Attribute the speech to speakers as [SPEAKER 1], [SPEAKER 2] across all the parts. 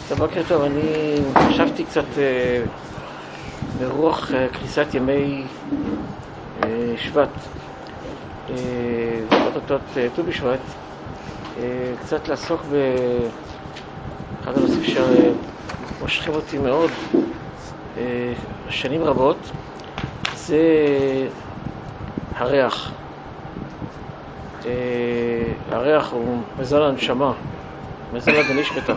[SPEAKER 1] בוקר טוב, אני חשבתי קצת ברוח כניסת ימי שבט, אותות ט"ו בשבט, קצת לעסוק באחד הנושאים שמושכים אותי מאוד שנים רבות, זה הריח. הריח הוא מזל הנשמה, מזל הנשמתה.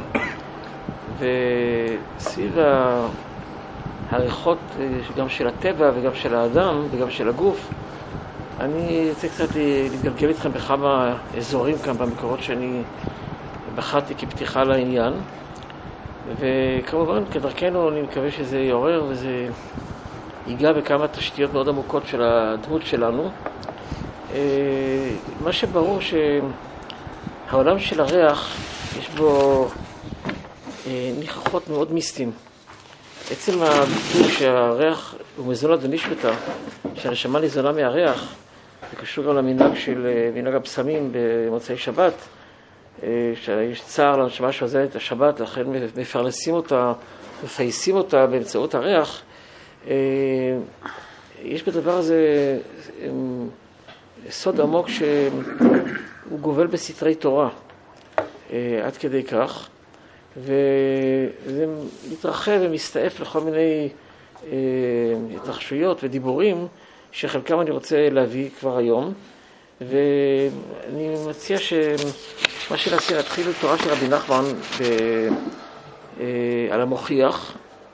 [SPEAKER 1] וסביב הריחות גם של הטבע וגם של האדם וגם של הגוף, אני רוצה קצת להתגלגל איתכם בכמה אזורים כאן במקורות שאני בחרתי כפתיחה לעניין, וכמובן כדרכנו אני מקווה שזה יעורר וזה ייגע בכמה תשתיות מאוד עמוקות של הדמות שלנו. מה שברור שהעולם של הריח יש בו ניחוחות מאוד מיסטיים. עצם הביטוי שהריח הוא מזונות ונשמתה, שהנשמה ניזונה מהריח, זה קשור גם למנהג של מנהג הבשמים במוצאי שבת, שיש צער לנשמה שעוזרת את השבת, לכן מפרנסים אותה, מפייסים אותה באמצעות הריח. יש בדבר הזה סוד עמוק שהוא גובל בסתרי תורה, עד כדי כך. וזה מתרחב ומסתעף לכל מיני התרחשויות ודיבורים שחלקם אני רוצה להביא כבר היום, ואני מציע שמה שנעשה להתחיל בתורה של רבי נחמן על המוכיח,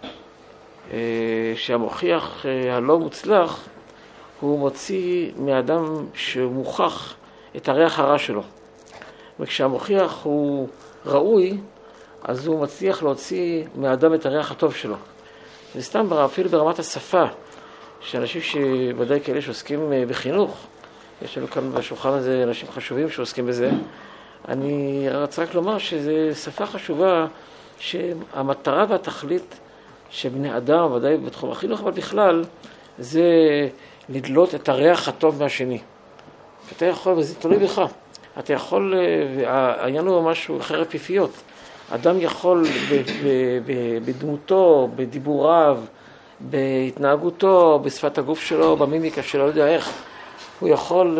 [SPEAKER 1] שהמוכיח הלא מוצלח הוא מוציא מאדם שמוכח את הריח הרע שלו, וכשהמוכיח הוא ראוי אז הוא מצליח להוציא מהאדם את הריח הטוב שלו. זה סתם אפילו ברמת השפה, שאנשים שוודאי כאלה שעוסקים בחינוך, יש לנו כאן בשולחן הזה אנשים חשובים שעוסקים בזה, אני רוצה רק לומר שזו שפה חשובה, שהמטרה והתכלית של בני אדם, ודאי בתחום החינוך, אבל בכלל, זה לדלות את הריח הטוב מהשני. אתה יכול, וזה תלוי בך, אתה יכול, העניין הוא משהו חרב פיפיות, אדם יכול בדמותו, בדיבוריו, בהתנהגותו, בשפת הגוף שלו, במימיקה שלו, לא יודע איך, הוא יכול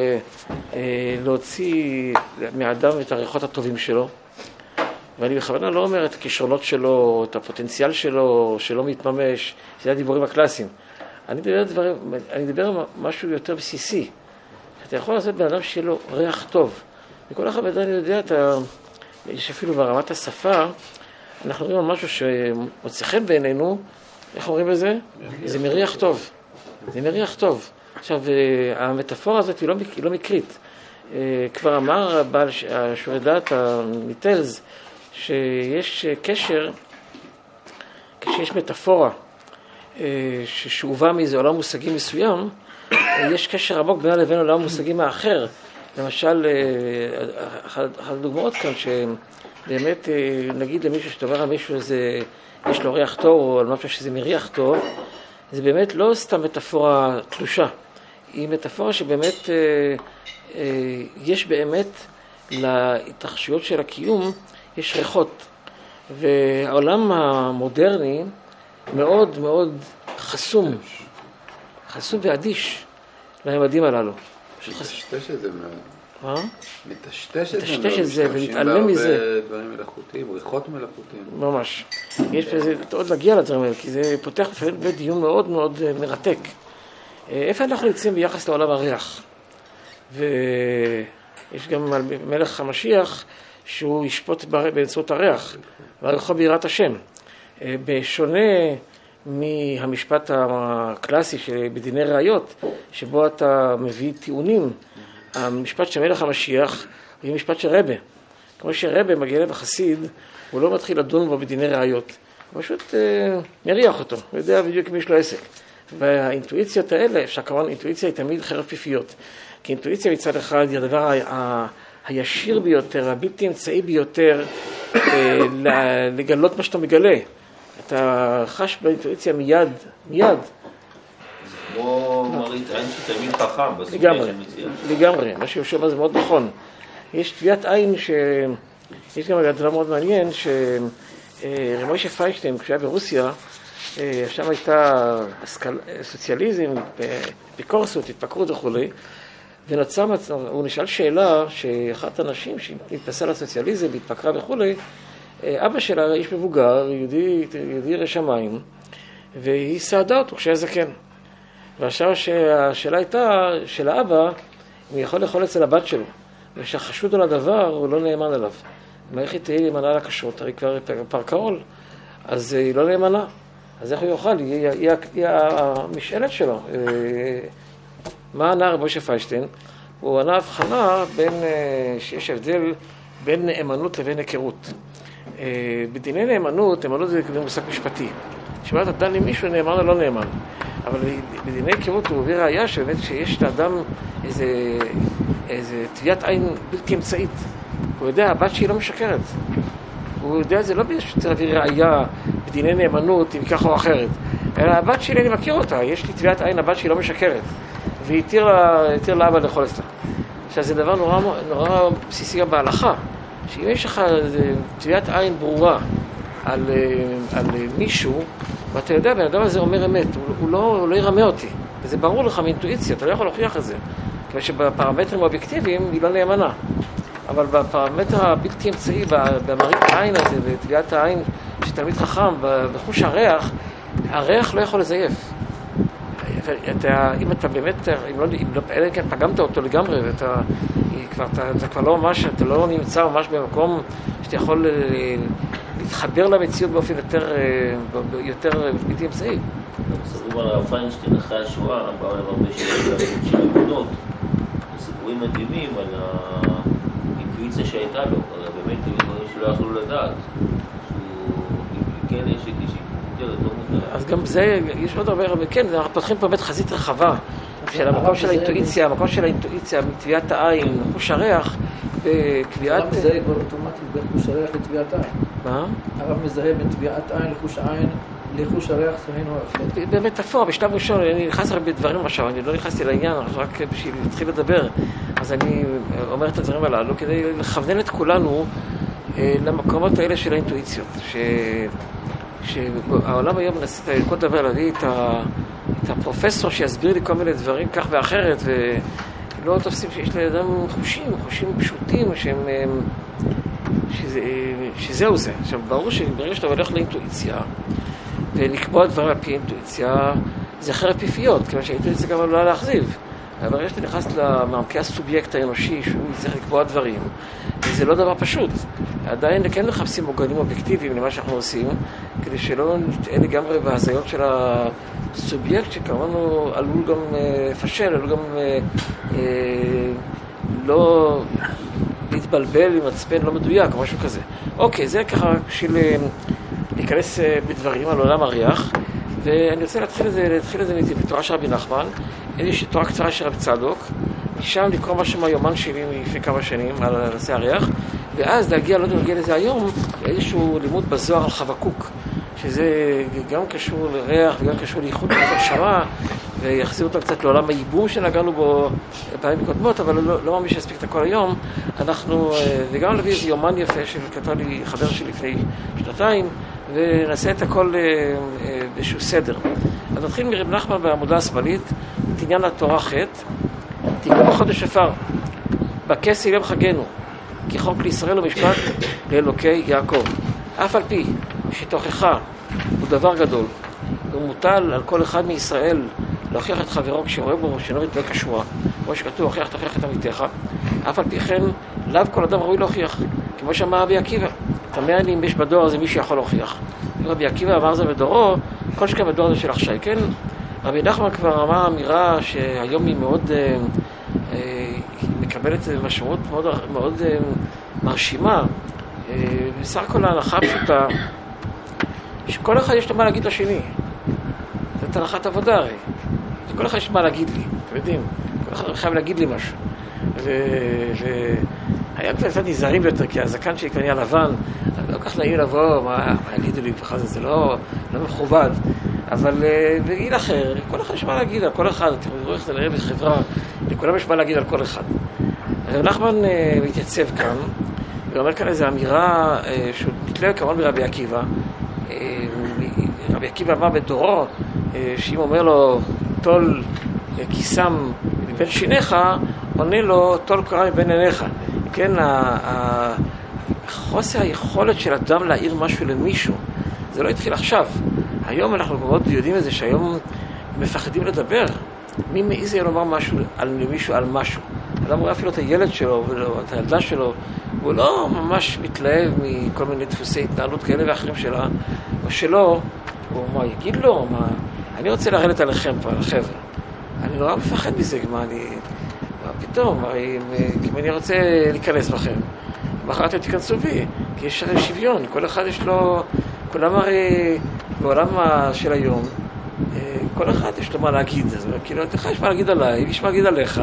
[SPEAKER 1] להוציא מהאדם את הריחות הטובים שלו. ואני בכוונה לא אומר את הכישרונות שלו, את הפוטנציאל שלו, שלא מתממש, זה הדיבורים הקלאסיים. אני מדבר על משהו יותר בסיסי. אתה יכול לעשות בן אדם שיהיה לו ריח טוב. וכל אחד בן אדם יודע יש אפילו ברמת השפה, אנחנו רואים על משהו שמוצא חן בעינינו, איך אומרים בזה? זה מריח טוב. זה מריח טוב. עכשיו, המטאפורה הזאת היא לא מקרית. כבר אמר בעל השורא דעת המיטלס, שיש קשר, כשיש מטאפורה ששאובה מאיזה עולם מושגים מסוים, יש קשר עמוק בינה לבין עולם מושגים האחר. למשל, אחת הדוגמאות כאן, שבאמת נגיד למישהו שדבר על מישהו יש לו ריח טוב, או על משהו שזה מריח טוב, זה באמת לא סתם מטאפורה תלושה, היא מטאפורה שבאמת יש באמת להתרחשויות של הקיום, יש ריחות. והעולם המודרני מאוד מאוד חסום ואדיש לממדים הללו.
[SPEAKER 2] מטשטש את זה מאוד. מטשטש
[SPEAKER 1] את זה ולהתעלם מזה.
[SPEAKER 2] דברים מלאכותיים, ריחות מלאכותיים.
[SPEAKER 1] ממש. יש בזה, עוד להגיע לדברים האלה, כי זה פותח בדיון מאוד מאוד מרתק. איפה אנחנו נמצאים ביחס לעולם הריח? ויש גם מלך המשיח שהוא ישפוט באמצעות הריח, והריחו ביראת השם. בשונה מהמשפט הקלאסי בדיני ראיות, שבו אתה מביא טיעונים, המשפט של מלך המשיח הוא משפט של רבה. כמו שרבה מגיע לחסיד, הוא לא מתחיל לדון בו בדיני ראיות, הוא פשוט מריח אותו, הוא יודע בדיוק מי יש לו עסק. והאינטואיציות האלה, כמובן אינטואיציה היא תמיד חרב פיפיות, כי אינטואיציה מצד אחד היא הדבר הישיר ביותר, הבלתי אמצעי ביותר לגלות מה שאתה מגלה. אתה חש באינטואיציה מיד.
[SPEAKER 3] כמו מרית עין שתמיד חכם
[SPEAKER 1] לגמרי, מה שיושב זה מאוד נכון. יש טביעת עין יש גם דבר מאוד מעניין רב משה פיינשטיין, כשהיה ברוסיה, שם הייתה סוציאליזם, ביקורסות, התפקרות וכו'. הוא נשאל שאלה שאחת הנשים שהתנסה לסוציאליזם, התפקרה וכו', אבא שלה איש מבוגר, יהודי ירא שמיים, והיא סעדה אותו כשהיה זקן. ועכשיו השאלה הייתה של האבא, הוא יכול לאכול אצל הבת שלו, ושהחשוד על הדבר הוא לא נאמן עליו. איך היא תהיה להימנע לכשרות? הרי כבר פרקרול, אז היא לא נאמנה. אז איך הוא יאכל? היא המשאלת שלו. מה ענה רב משה פיינשטיין? הוא ענה הבחנה שיש הבדל בין נאמנות לבין היכרות. בדיני נאמנות זה מושג משפטי. שבאת דן עם מישהו נאמן או לא נאמן. אבל בדיני היכרות הוא הביא ראיה שבאמת שיש לאדם איזה טביעת עין בלתי אמצעית. הוא יודע, הבת שהיא לא משקרת. הוא יודע, זה לא שצריך להביא ראיה בדיני נאמנות, אם ככה או אחרת. אלא הבת שלי, אני מכיר אותה, יש לי טביעת עין, הבת שהיא לא משקרת. והיא התיר לאבא לאכול אצלה. עכשיו, זה דבר נורא בסיסי גם בהלכה. שאם יש לך טביעת עין ברורה על מישהו, ואתה יודע, בן אדם הזה אומר אמת, הוא לא ירמה אותי. וזה ברור לך מאינטואיציה, אתה לא יכול להוכיח את זה. כיוון שבפרמטרים האובייקטיביים היא לא נאמנה. אבל בפרמטר הבלתי אמצעי, במראית העין הזה, בטביעת העין של תלמיד חכם, בחוש הריח לא יכול לזייף. אם אתה באמת, אלא כן פגמת אותו לגמרי, אתה כבר לא ממש, אתה לא נמצא ממש במקום שאתה יכול להתחבר למציאות באופן יותר בלתי אמצעי.
[SPEAKER 3] מספרים על הרב פיינשטיין אחרי השואה, באו להם הרבה של עבודות, סיפורים מדהימים על האינטואיציה שהייתה לו, באמת דברים שלא יכלו לדעת, שהוא כן יש יותר מותר.
[SPEAKER 1] אז גם זה, יש עוד הרבה, כן, אנחנו פותחים פה באמת חזית רחבה של המקום של האינטואיציה, המקום של האינטואיציה מטביעת העין, חוש הריח, בקביעת...
[SPEAKER 4] הרב מזהה כבר אוטומטית בין חוש הריח לטביעת עין.
[SPEAKER 1] מה?
[SPEAKER 4] הרב מזהה בין טביעת עין לחוש העין, לחוש הריח,
[SPEAKER 1] במטאפורה, בשלב ראשון, אני נכנס הרבה דברים עכשיו, אני לא נכנסתי לעניין, רק בשביל להתחיל לדבר, אז אני אומר את הדברים הללו כדי לכוונן את כולנו למקומות האלה של האינטואיציות, שהעולם היום מנסה כל דבר להביא את הפרופסור שיסביר לי כל מיני דברים כך ואחרת, ולא תופסים שיש לאדם חושים פשוטים שזהו זה. עכשיו, ברור שברגע שאתה הולך לאינטואיציה ולקבוע דברים על פי אינטואיציה, זה אחרי פיפיות, כיוון שהאינטואיציה גם עלולה להחזיב. אבל ברגע שאתה נכנס למעמקי הסובייקט האנושי שהוא צריך לקבוע דברים, זה לא דבר פשוט. עדיין כן מחפשים עוגנים אובייקטיביים למה שאנחנו עושים, כדי שלא נתאה לגמרי בהזיות של הסובייקט, שכמובן עלול גם לפשל, עלול גם לא להתבלבל עם עצפן לא מדויק או משהו כזה. אוקיי, זה ככה בשביל להיכנס בדברים על עולם הריח, ואני רוצה להתחיל את זה בתורה של רבי נחמן, איזושהי תורה קצרה של רבי צדוק, משם לקרוא משהו מהיומן שלי לפני כמה שנים על נושא הריח, ואז להגיע לזה היום, איזשהו לימוד בזוהר על חבקוק, שזה גם קשור לריח וגם קשור לייחוד הנשמה, ויחזיר אותם קצת לעולם הייבום שנגענו בו פעמים קודמות, אבל לא ממש להספיק את הכל היום. וגם להביא איזה יומן יפה שכתב לי חבר שלי לפני 2 ונעשה את הכל באיזשהו סדר. אז נתחיל מרב נחמן בעמודה השמאלית, את עניין התורה ח' תיקון בחודש שפר, בכסל יום חגנו, כי חוק לישראל ומשפט לאלוקי יעקב. אף על פי שתוכחה הוא דבר גדול, הוא מוטל על כל אחד מישראל להוכיח את חברו כשרואה בו שאינו מתנהג כשורה, כמו שכתוב, הוכיח תוכיח את עמיתך. אף על פי כן, לאו כל אדם ראוי להוכיח, כמו שאמר רבי עקיבא. תמה אני אם יש בדור הזה מי שיכול להוכיח. רבי עקיבא אמר זה בדורו, כל שכן בדור הזה של אחשי. כן, רבי נחמן כבר אמר אמירה שהיום היא מאוד מקבלת משמעות מאוד מרשימה. בסך הכל ההנחה פשוטה, שכל אחד יש לו מה להגיד לשני. זאת הנחת עבודה הרי. כל אחד יש מה להגיד לי, אתם יודעים. כל אחד חייב להגיד לי משהו. והיה קצת נזהרים יותר, כי הזקן שלי כנראה לבן, לא כך נעים לבוא, מה יגידו לי, זה לא מכובד. אבל בגיל אחר, כל אחד יש מה להגיד על כל אחד. אתם רואים איך זה נראה בחברה, לכולם יש מה להגיד על כל אחד. רב נחמן מתייצב כאן, ואומר כאן איזו אמירה שהוא מתלהב כמובן מרבי עקיבא. רבי עקיבא אמר בדורו, שאם אומר לו תול כיסם מבין שיניך, עונה לו תול קורה מבין עיניך. כן, חוסר היכולת של אדם להעיר משהו למישהו, זה לא התחיל עכשיו. היום אנחנו מאוד יודעים את זה, שהיום מפחדים לדבר. מי מעיז לומר משהו למישהו על משהו? אדם רואה אפילו את הילד שלו ואת הילדה שלו, הוא לא ממש מתלהב מכל מיני דפוסי התנהלות כאלה ואחרים שלה, או שלא, הוא מה יגיד לו, מה... אני רוצה לרדת עליכם פה, על החבר'ה. אני נורא מפחד מזה, מה פתאום, אם אני רוצה להיכנס בכם, מחר אתם תיכנסו בי, כי יש שוויון, כל אחד יש לו, כולם הרי בעולם של היום, כל אחד יש לו מה להגיד, אז כאילו, לך יש מה להגיד עליי, יש מה להגיד עליך,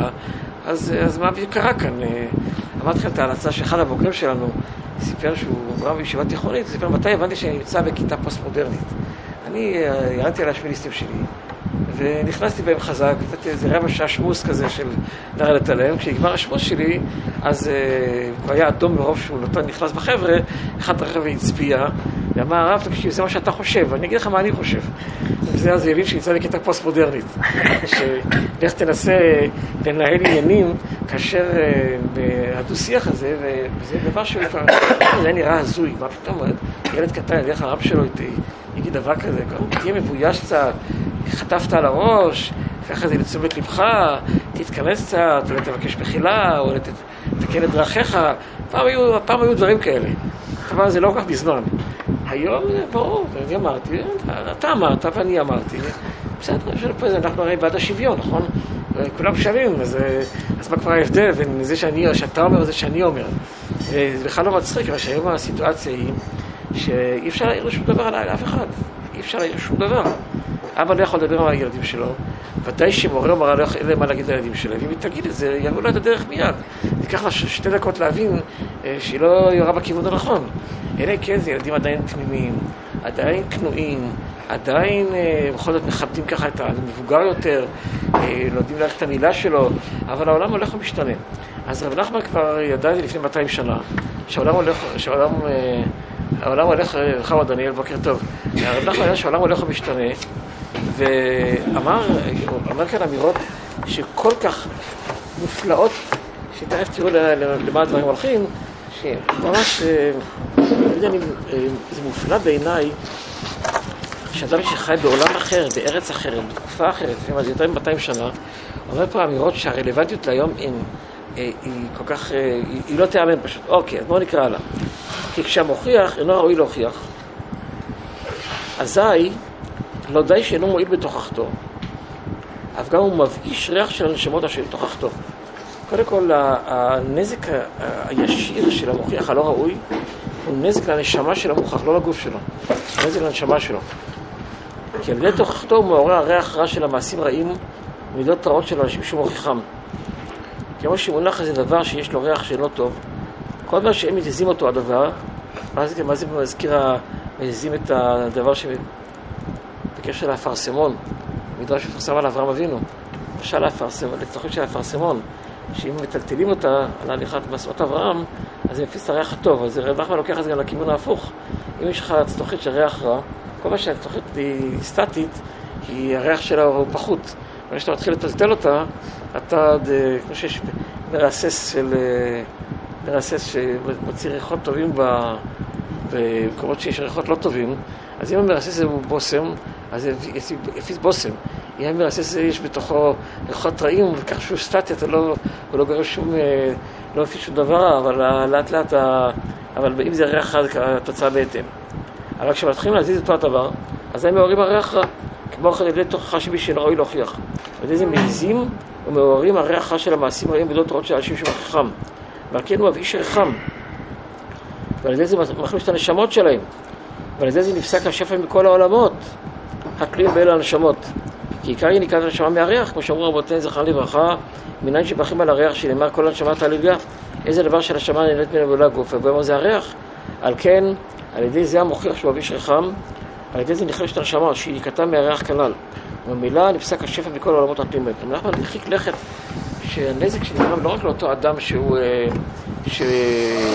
[SPEAKER 1] אז מה קרה כאן? אמרתי לכם את ההלצה שאחד הבוגרים שלנו סיפר שהוא רב בישיבה תיכונית, סיפר מתי הבנתי שאני נמצא בכיתה פוסט-מודרנית. אני ירדתי על השמיניסטים שלי, ונכנסתי בהם חזק, נתתי איזה רבע שעה שמוס כזה של לרדת עליהם. כשנגמר השמוס שלי, אז הוא היה אדום מרוב שהוא נכנס בחבר'ה, אחד החבר'ה הצביע, ואמר, הרב, תקשיב, זה מה שאתה חושב, אני אגיד לך מה אני חושב. וזה אז ילין שנמצא בכיתה פוסט-מודרנית, שלך תנסה לנהל עניינים כאשר בדו-שיח הזה, וזה דבר שהוא זה נראה הזוי, מה פתאום, ילד קטן, ילך הרב שלו יגיד דבר כזה, תהיה מבויש קצת, חטפת על הראש, ואחרי זה לתשומת לבך, תתכנס קצת, אולי תבקש מחילה, או תתקן את דרכיך. פעם היו דברים כאלה. אבל זה לא כל כך בזמן. היום, ברור, אני אמרתי, אתה אמרת ואני אמרתי. בסדר, אנחנו הרי בעד השוויון, נכון? כולם שווים, אז מה כבר ההבדל בין זה שאתה אומר וזה שאני אומר? זה בכלל לא מצחיק, אבל שהיום הסיטואציה היא שאי אפשר להעיר שום דבר על אף אחד. אי אפשר להעיר שום דבר. אבא לא יכול לדבר על הילדים שלו, ודאי שמורה אומר אין להם מה להגיד לילדים שלהם, ואם היא תגיד את זה, יראו לה את הדרך מיד. ייקח לה 2 דקות להבין שהיא לא יורה בכיוון הנכון. אלא כן, זה ילדים עדיין תמימים, עדיין כנועים, עדיין בכל זאת מכבדים ככה את המבוגר יותר, לא יודעים להעריך את המילה שלו, אבל העולם הולך ומשתנה. אז רב נחמן כבר ידע את זה לפני 200 שנה, העולם הולך, חמוד דניאל, בוקר טוב. הרב נחמן ידע שהעולם הולך ומשתנה, ואמר כאן אמירות שכל כך מופלאות, שתכף תראו למה הדברים הולכים, שממש, זה מופלא בעיניי, שאדם שחי בעולם אחר, בארץ אחרת, בתקופה אחרת, לפעמים אז יותר מ-200 שנה, אומר פה אמירות שהרלוונטיות להיום היא כל כך, היא לא תאמן פשוט. אוקיי, אז בואו נקרא הלאה. כי כשהמוכיח אינו ראוי להוכיח, אזי לא די שאינו מועיל בתוכחתו, אף גם הוא מבאיש ריח של הנשמות אשר בתוכחתו. קודם כל, הנזק הישיר של המוכיח הלא ראוי הוא נזק לנשמה של המוכח, לא לגוף שלו, נזק לנשמה שלו. כי על ידי תוכחתו הוא מעורר הריח רע של המעשים רעים ומידות רעות של אנשים שמוכיחם. כמו שמונח איזה דבר שיש לו ריח שלא טוב, כל מה שהם מזיזים אותו הדבר, מה זה מזכיר מזיזים את הדבר בקשר לאפרסמון, מדרש שפרסם על אברהם אבינו, למשל לצרכות של האפרסמון, שאם מטלטלים אותה על הליכת מסעות אברהם, אז זה מפיץ את הריח הטוב. אז רב נחמן לוקח את זה גם לכיוון ההפוך. אם יש לך צלוחית של ריח רע, כל מה שהצלוחית היא סטטית, כי הריח שלה הוא פחות. אבל כשאתה מתחיל לטלטל אותה, אתה, כמו שיש מרסס שמוציא ריחות טובים במקומות שיש ריחות לא טובים, אז אם המרסס הוא בוסם, אז זה יפיץ בוסם. אם המרסס יש בתוכו ריחות רעים, וכך שהוא סטטי, הוא לא גורם שום, לא מפיץ שום דבר, אבל לאט לאט, אבל אם זה ריח רע, התוצאה בהתאם. אבל כשמתחילים להזיז אותו הדבר, אז הם מעוררים הריח רע, כמו אחרי ידי תוכחה שמי שראוי להוכיח. ועל זה מעיזים ומעוררים הריח רע של המעשים רעים בדעות רעות של אנשים שמוכיחם. ועל כן הוא מבאיש ריחם. ועל זה מחליש את הנשמות שלהם. ועל זה נפסק השפע מכל העולמות, התלויים באלה הנשמות. כי עיקר היא נקראת הנשמה מהריח, כמו שאמרו רבותינו זכר לברכה, מניין שבחים על הריח שנאמר כל הנשמה תעלילה. איזה דבר שהנשמה נהנית ממנו ולא הגוף, ובאמת זה הריח. על כן, על ידי זה המוכיח שהוא מבאיש ריחם, על ידי זה נחלש את הנשמה, שהיא נקרתה מהריח כנ"ל. ובמילה נפסק השפע מכל העולמות התלויים בהם. אנחנו נרחיק לכת שהנזק שנגרם לא רק לאותו אדם שהוא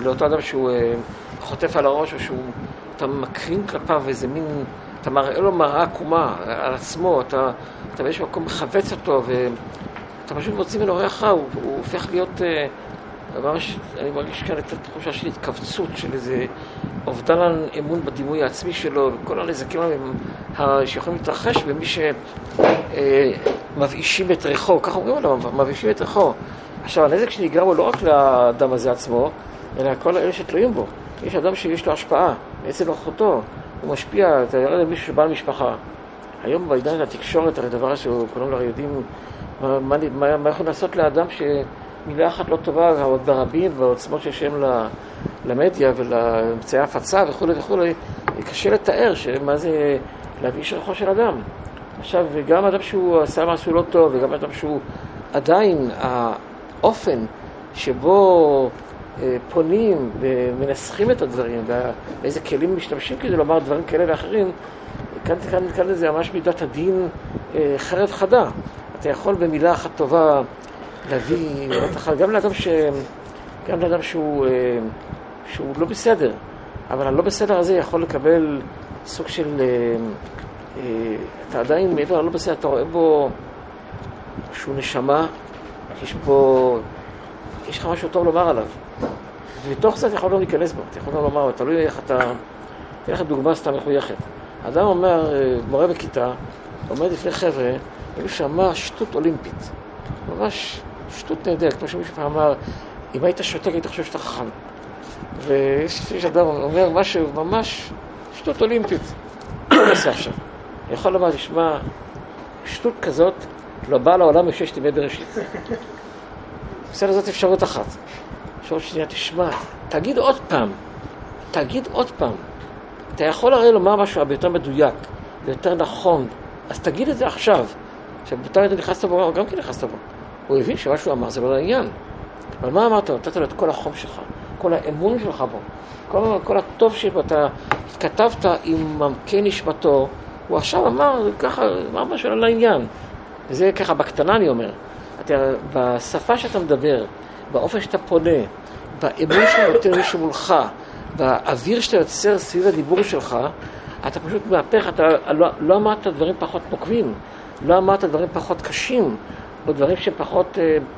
[SPEAKER 1] לאותו אדם שהוא חוטף על הראש, או אתה מקרין כלפיו איזה מין, אתה מראה לו מראה עקומה על עצמו, אתה באיזשהו מקום מחווץ אותו, ואתה פשוט מוציא ממנו ריח רע, הוא הופך להיות, ממש, אני מרגיש כאן את התחושה של התכווצות, של איזה אובדן אמון בדימוי העצמי שלו, וכל הנזקים שיכולים להתרחש במי שמבאישים את ריחו, ככה אומרים עליו, מבאישים את ריחו. עכשיו, הנזק שנגרם הוא לא רק לאדם הזה עצמו, אלא כל אלה שתלויים בו. יש אדם שיש לו השפעה, בעצם נוכחותו, הוא משפיע, אתה יורד על מישהו שבא למשפחה. היום בעידן התקשורת, על הדבר שכולם לא יודעים מה יכול לעשות לאדם שמילה אחת לא טובה, ועוד ברבים והעוצמות שיש להם למדיה ולאמצעי הפצה וכו' וכו', קשה לתאר מה זה להבאיש ריחו של אדם. עכשיו, גם אדם שהוא עשה משהו לא טוב, וגם אדם שהוא עדיין האופן שבו פונים ומנסחים את הדברים, ואיזה כלים משתמשים כדי לומר דברים כאלה ואחרים, כאן זה ממש מידת הדין חרב חדה. אתה יכול במילה אחת טובה להביא, גם לאדם שהוא לא בסדר, אבל הלא בסדר הזה יכול לקבל סוג של, אתה עדיין מעבר ללא בסדר, אתה רואה בו שהוא נשמה, יש לך משהו טוב לומר עליו. ובתוך זה אתה יכול לא להיכנס בו, אתה יכול לא לומר, תלוי איך אתה, תהיה לך דוגמה סתם מחויכת. אדם אומר, מורה בכיתה, עומד לפני חבר'ה, הוא שמע שטות אולימפית. ממש שטות נהדרת, כמו שמישהו פעם אמר, אם היית שותק, היית חושב שאתה חכם. ויש אדם אומר משהו, ממש שטות אולימפית. מה נעשה עכשיו? יכול לומר, תשמע, שטות כזאת לא באה לעולם בששת ימי בראשית. בסדר, זאת אפשרות אחת. אפשרות שנייה, תשמע, תגיד עוד פעם. אתה יכול הרי לומר משהו הרבה יותר מדויק, ויותר נכון, אז תגיד את זה עכשיו. באותה עת נכנסת בו, גם כן נכנסת בו. הוא הבין שמה שהוא אמר זה לא לעניין. אבל מה אמרת? נתת לו את כל החום שלך, כל האמון שלך בו, כל הטוב שבו, אתה התכתבת עם ממקי נשמתו, הוא עכשיו אמר ככה, אמר משהו לא לעניין. וזה ככה בקטנה אני אומר. בשפה שאתה מדבר, באופן שאתה פונה, באמון שאתה נותן מישהו מולך, באוויר שאתה יוצר סביב הדיבור שלך, אתה פשוט מהפך, אתה לא אמרת דברים פחות נוקבים, לא אמרת דברים פחות קשים, או דברים שהם פחות,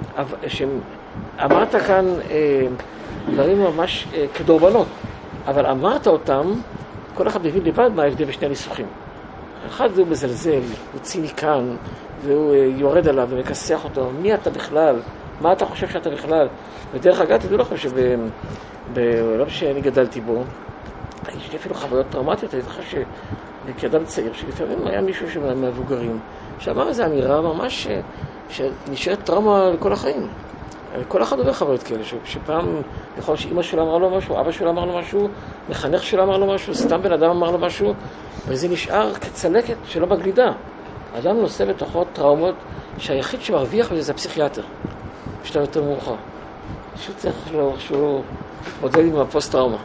[SPEAKER 1] אמרת כאן דברים ממש כדורבנות, אבל אמרת אותם, כל אחד מבין לבד מה ההבדל בשני הניסוחים. אחד הוא מזלזל, הוא ציניקן, והוא יורד עליו ומכסח אותו, מי אתה בכלל? מה אתה חושב שאתה בכלל? ודרך אגב, תדעו לכם שבעולם שאני גדלתי בו, יש לי אפילו חוויות טראומטיות, אני זוכר שכאדם צעיר, שלפעמים היה מישהו מהמבוגרים, שאמר איזו אמירה ממש שנשארת טראומה לכל החיים. כל אחד עובר חוויות כאלה, שפעם יכול להיות שאמא שלו אמרה לו משהו, אבא שלו אמר לו משהו, מחנך שלו אמר לו משהו, סתם בן אדם אמר לו משהו, וזה נשאר כצלקת שלא בגלידה. האדם נושא בתוכו טראומות שהיחיד שמרוויח בזה זה הפסיכיאטר, בשלב יותר מאוחר. פשוט צריך שהוא מודד עם הפוסט-טראומה.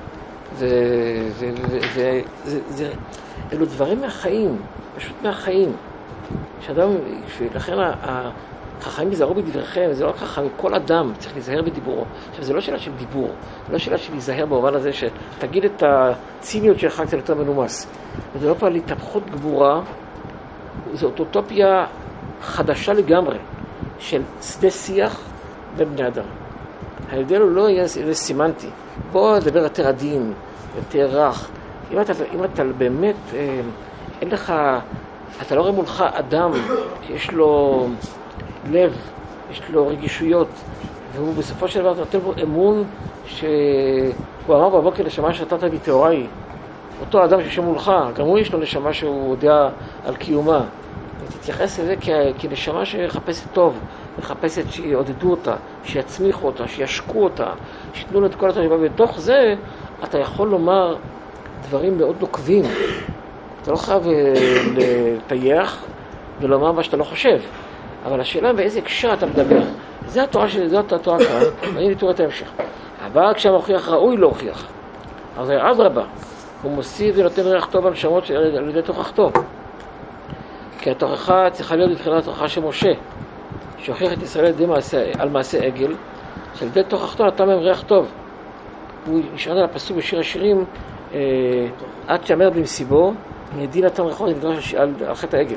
[SPEAKER 1] אלו דברים מהחיים, פשוט מהחיים. לכן החכמים יזהרו בדבריכם, זה לא רק חכמים, כל אדם צריך להיזהר בדיבורו. עכשיו, זה לא שאלה של דיבור, לא שאלה של להיזהר במובן הזה שתגיד את הציניות שלך קצת יותר מנומס. וזה לא פעם להתהפכות גבורה, זאת אוטופיה חדשה לגמרי של שדה שיח בין בני אדם. ההבדל הוא לא יהיה סימנטי. בוא נדבר יותר עדין, יותר רך. אם אתה באמת, אין לך, אתה לא רואה מולך אדם שיש לו לב, יש לו רגישויות, והוא בסופו של דבר נותן בו אמון שהוא אמר בבוקר נשמה שנתת לי תאוריי. אותו אדם שיש מולך, גם הוא יש לו נשמה שהוא יודע על קיומה. תתייחס לזה כנשמה שחפשת טוב, מחפשת שיעודדו אותה, שיצמיחו אותה, שישקו אותה, שיתנו לה את כל התנועה. ובתוך זה אתה יכול לומר דברים מאוד נוקבים. אתה לא חייב לטייח ולומר מה שאתה לא חושב. אבל השאלה באיזה הקשר אתה מדבר. זה התורה שלי, זאת התורה כאן, ואני נתורא את ההמשך. אבל כשהמוכיח ראוי לא הוכיח. אז אדרבה, הוא מוסיף ונותן ריח טוב על נשמות על ידי תוכחתו. כי התוכחה צריכה להיות מבחינת התוכחה של משה, שהוכיח את ישראל על מעשה עגל, שעל ידי תוכחתו נתן מהם ריח טוב. הוא נשען על הפסוק בשיר השירים, עד שאמר במסיבו, דין נתן ריחות נדרש על חטא העגל.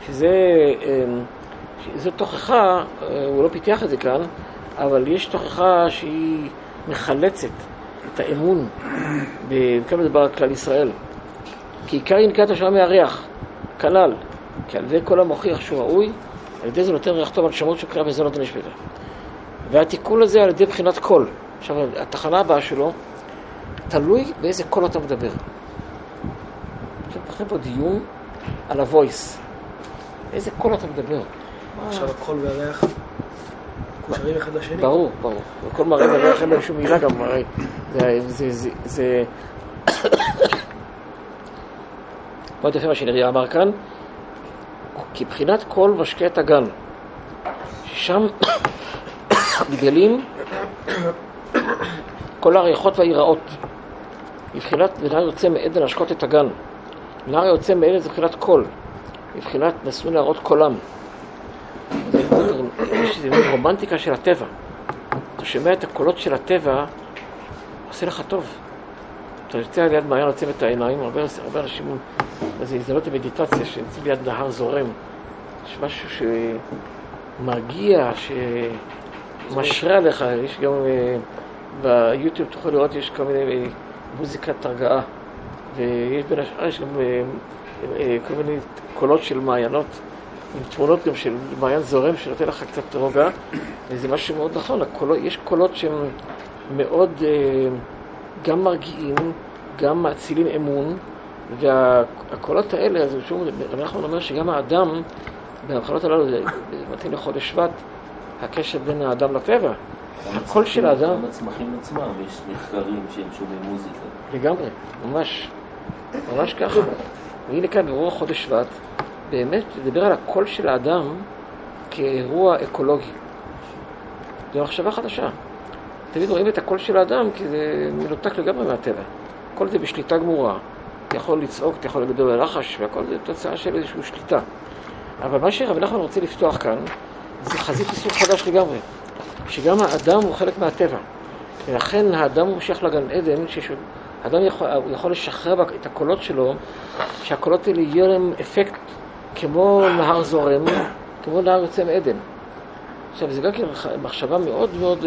[SPEAKER 1] שזו תוכחה, הוא לא פיתח את זה כאן, אבל יש תוכחה שהיא מחלצת את האמון בכמה דבר כלל ישראל. כי עיקר ינקת השעה מהריח, כלל, כי על זה כל המוכיח שהוא ראוי, על ידי זה נותן ריח טוב על שמות שקרה וזה נותן לשפטה. והתיקון הזה על ידי בחינת קול. עכשיו, התחנה הבאה שלו, תלוי באיזה קול אתה מדבר. עכשיו, פתחים פה דיון על הוויס. איזה קול אתה מדבר?
[SPEAKER 5] עכשיו הקול והריח קושרים אחד לשני.
[SPEAKER 1] ברור. וכל מראה והריח אין שום מילה גם מראה. זה... מאוד יפה מה שנראה אמר כאן, כי בחינת קול משקה את הגן. ששם מתגלים כל הריחות והיראות. מבחינת נער יוצא מעדן להשקות את הגן. נער יוצא מעדן זה בחינת קול. מבחינת נשאו להראות קולם. זה רומנטיקה של הטבע. אתה שומע את הקולות של הטבע, עושה לך טוב. אתה יוצא ליד מעיין, עוצם את העיניים, הרבה אנשים, זה הזדמנות למדיטציה, שיוצאים ליד נהר זורם. יש משהו שמרגיע, שמשרה עליך. יש גם ביוטיוב, תוכל לראות, יש כל מיני מוזיקת הרגעה. ויש בין השאר, יש גם כל מיני קולות של מעיינות, עם תמונות גם של מעיין זורם, שנותן לך קצת רוגע. וזה משהו מאוד נכון, יש קולות שהם מאוד גם מרגיעים, גם מאצילים אמון, והקולות האלה, אז אנחנו אומר שגם האדם, במחלות הללו, זה מתאים לחודש שבט, הקשר בין האדם לטבע. הקול של האדם...
[SPEAKER 3] גם הצמחים עצמם, יש מחקרים שהם שומעים מוזיקה.
[SPEAKER 1] לגמרי, ממש ככה. והנה כאן, באירוע חודש שבט, באמת לדבר על הקול של האדם כאירוע אקולוגי. זו מחשבה חדשה. תמיד רואים את הקול של האדם כי זה מנותק לגמרי מהטבע. כל זה בשליטה גמורה. אתה יכול לצעוק, אתה יכול לגדול ללחש, והכל זה תוצאה של איזושהי שליטה. אבל מה שרב נחמן רוצה לפתוח כאן, זה חזית איסור חדש לגמרי. שגם האדם הוא חלק מהטבע. ולכן האדם הוא מושך לגן עדן, האדם יכול לשחרר את הקולות שלו, שהקולות האלה יהיה להם אפקט כמו נהר זורם, כמו נהר יוצא מעדן. עכשיו, זה גם מחשבה מאוד מאוד,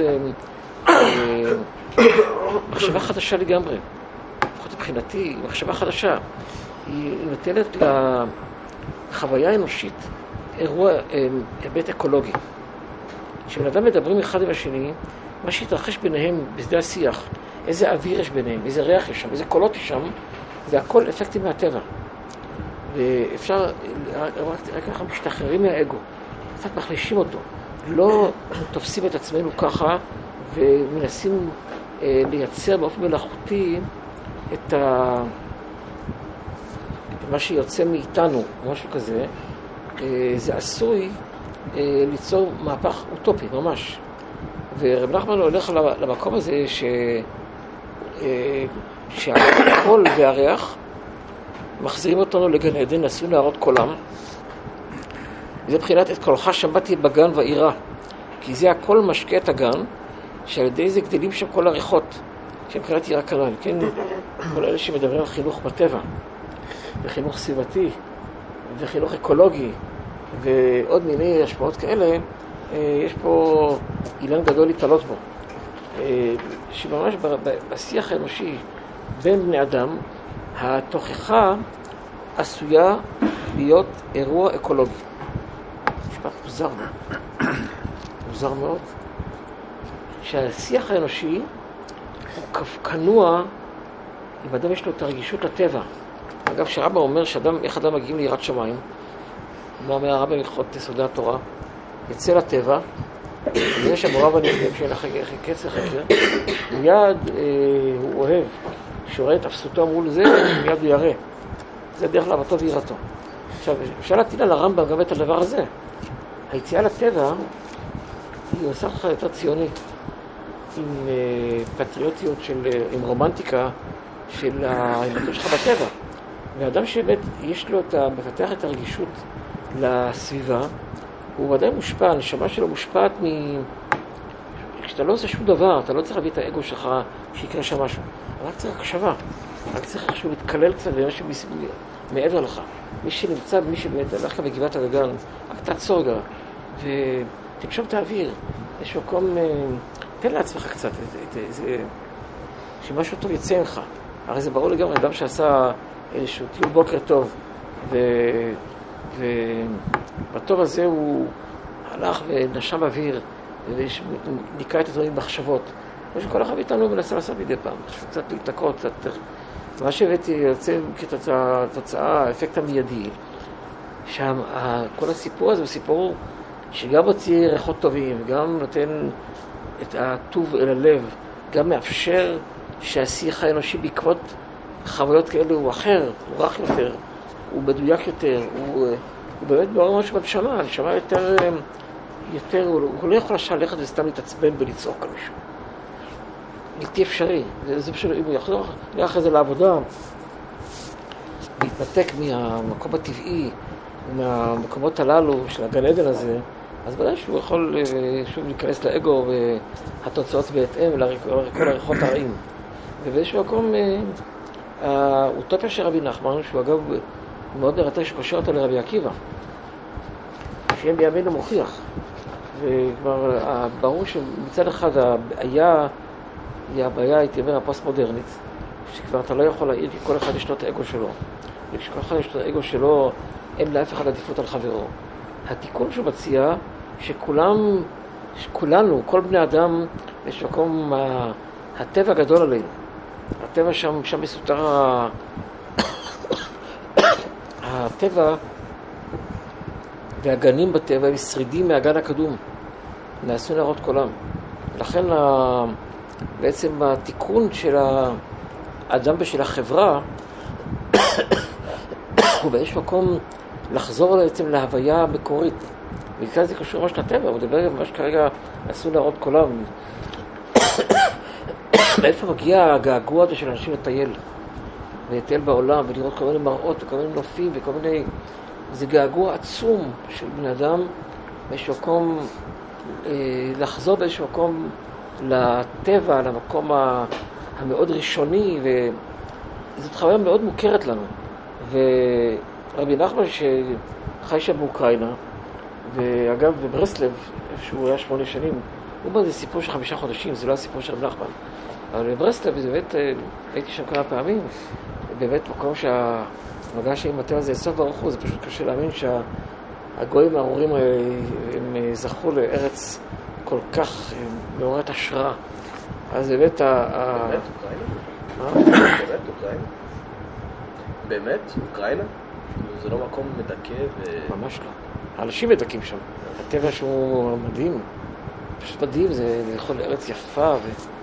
[SPEAKER 1] מחשבה חדשה לגמרי. לפחות מבחינתי, מחשבה חדשה. היא נותנת לחוויה האנושית אירוע, היבט אקולוגי. כשבן אדם מדברים אחד עם השני, מה שהתרחש ביניהם בשדה השיח, איזה אוויר יש ביניהם, איזה ריח יש שם, איזה קולות יש שם, זה הכל אפקטים מהטבע. ואפשר, רק אנחנו משתחררים מהאגו, קצת מחלישים אותו. לא תופסים את עצמנו ככה ומנסים לייצר באופן מלאכותי את מה שיוצא מאיתנו, משהו כזה. זה עשוי ליצור מהפך אוטופי, ממש. ורב נחמן הולך למקום הזה שהקול והריח מחזירים אותנו לגן עדן, נסו להראות קולם. זה בחינת את קולך שמעתי בגן ועירה, כי זה הקול משקה את הגן, שעל ידי זה גדלים שם כל הריחות, שבחינת עירה כנ"ל. כן, כל אלה שמדברים על חינוך בטבע, וחינוך סביבתי, וחינוך אקולוגי, ועוד מיני השפעות כאלה, יש פה אילן גדול להתעלות בו. שממש בשיח האנושי בין בני אדם, התוכחה עשויה להיות אירוע אקולוגי. משפט מוזר מאוד. שהשיח האנושי הוא כנוע, אם אדם יש לו את הרגישות לטבע. אגב, שהרבא אומר איך אדם מגיעים ליראת שמיים, מה אומר הרבא מלכות יסודי התורה, יצא לטבע, ויש המורה בנפגעים שאין לך קץ וחקר, מיד הוא אוהב, שרואה את אפסותו מול זה, מיד הוא יראה. זה דרך לאהבתו ויראתו. עכשיו, אפשר להטיל על הרמב"ם גם את הדבר הזה. היציאה לטבע היא עושה לך יותר ציוני, עם פטריוטיות, עם רומנטיקה של ההימצאות שלך בטבע. ואדם שבאמת יש לו מפתח את הרגישות לסביבה, הוא ודאי מושפע, הנשמה שלו מושפעת כשאתה לא עושה שום דבר, אתה לא צריך להביא את האגו שלך שיקרה שם משהו. רק צריך הקשבה. רק צריך איכשהו להתקלל קצת ומשהו מעבר לך. מי שנמצא, מי שבאמת הלך כאן בגבעת הגגן, רק תעצור רגע ותנשום את האוויר. יש מקום, תן לעצמך קצת, שמשהו טוב יצא ממך. הרי זה ברור לגמרי, אדם שעשה איזשהו טיול בוקר טוב, ובטוב הזה הוא הלך ונשם אוויר, וניקה את הדברים במחשבות. כמו שכל אחד מאיתנו מנסה לעשות מדי פעם, קצת להתקות, מה שהבאתי יוצא כתוצאה, האפקט המיידי, שם כל הסיפור הזה הוא סיפור שגם מוציא ריחות טובים, גם נותן את הטוב אל הלב, גם מאפשר שהשיח האנושי בעקבות חוויות כאלה הוא אחר, הוא רך יותר, הוא מדויק יותר, הוא באמת מעורר משהו בנשמה, הנשמה יותר, הוא לא יכול ללכת וסתם להתעצבן ולצעוק על מישהו. בלתי אפשרי, זה פשוט, אם הוא יחזור אחרי זה לעבודה, להתנתק מהמקום הטבעי, מהמקומות הללו של הגן עדן הזה, אז בוודאי שהוא יכול שוב להיכנס לאגו והתוצאות בהתאם לכל הריחות הרעים. ובאיזשהו מקום, האוטופיה של רבי נחמן, שהוא אגב מאוד מרתק שקושר אותה לרבי עקיבא, שיהיה בימינו מוכיח. וכבר ברור שמצד אחד הבעיה היא הבעיה, הייתי אומר, הפוסט-מודרנית, שכבר אתה לא יכול להעיר כי כל אחד יש לו את האגו שלו. וכשכל אחד יש לו את האגו שלו, אין לאף אחד עדיפות על חברו. התיקון שהוא מציע, שכולנו, כל בני אדם, יש מקום הטבע גדול עלינו. הטבע שם מסותר הטבע והגנים בטבע הם שרידים מהגן הקדום. נעשו נערות קולם. לכן בעצם התיקון של האדם ושל החברה הוא באיזשהו מקום לחזור בעצם להוויה המקורית. וכאן זה קשור ממש לטבע, הוא מדבר ממש כרגע עשו נערות קולם. מאיפה מגיע הגעגוע הזה של אנשים לטייל? ולטייל בעולם ולראות כל מיני מראות וכל מיני נופים וכל מיני... זה געגוע עצום של בני אדם באיזשהו מקום, לחזור באיזשהו מקום לטבע, למקום המאוד ראשוני, וזאת חוויה מאוד מוכרת לנו. ורבי נחמן שחי שם באוקראינה, ואגב בברסלב, שהוא היה 8 שנים, הוא בא זה סיפור של 5 חודשים, זה לא הסיפור של רבי נחמן. אבל בברסלב, זה באמת, הייתי שם כמה פעמים, באמת מקום שהמגע שלי עם הטבע זה סוף ברוך הוא, זה פשוט קשה להאמין שהגויים הארורים הם זכו לארץ כל כך מעוררת השראה. אז באמת
[SPEAKER 6] באמת אוקראינה? באמת אוקראינה? באמת אוקראינה? זה לא מקום מדכא
[SPEAKER 1] ממש לא. האנשים מדכאים שם. הטבע שהוא מדהים. פשוט מדהים, זה יכול ארץ יפה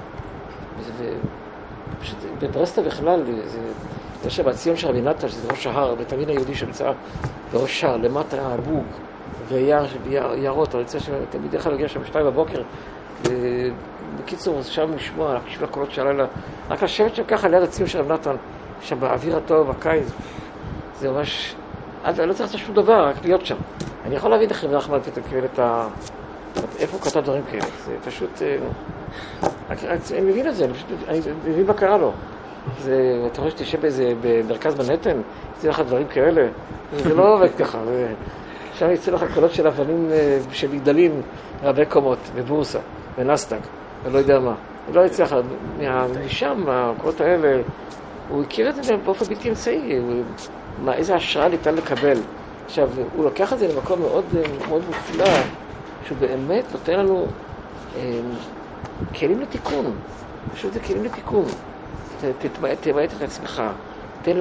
[SPEAKER 1] פשוט בברסלב בכלל, זה שבציון של רבי נתן, שזה ראש ההר, בית המין היהודי שנמצא בראש ההר, למטה הבוג, ויערות, אני רוצה שתמיד אחד להגיע שם 2 בבוקר, בקיצור, שם לשמוע, להקשיב לקולות של הלילה, רק לשבת שם ככה ליד הציון של רבי נתן, שם באוויר הטוב, הקיץ, זה ממש, אני לא צריך לעשות שום דבר, רק להיות שם. אני יכול להבין איך רבי נחמן תקבל איפה הוא כתב דברים כאלה, זה פשוט, אני מבין את זה, אני מבין מה קרה לו. אתה חושב שתשב במרכז מנהטן, יצא לך דברים כאלה, זה לא עובד ככה, שם יצא לך קולות של אבנים של מגדלים רבי קומות, בבורסה, בנסדק, ולא יודע מה. לא יצא לך, משם, הקולות האלה, הוא הכיר את זה באופן בלתי אמצעי, איזה השראה ניתן לקבל. עכשיו, הוא לוקח את זה למקום מאוד מאוד מופלא, שהוא באמת נותן לנו כלים לתיקון. פשוט זה כלים לתיקון. תמעט את עצמך, תן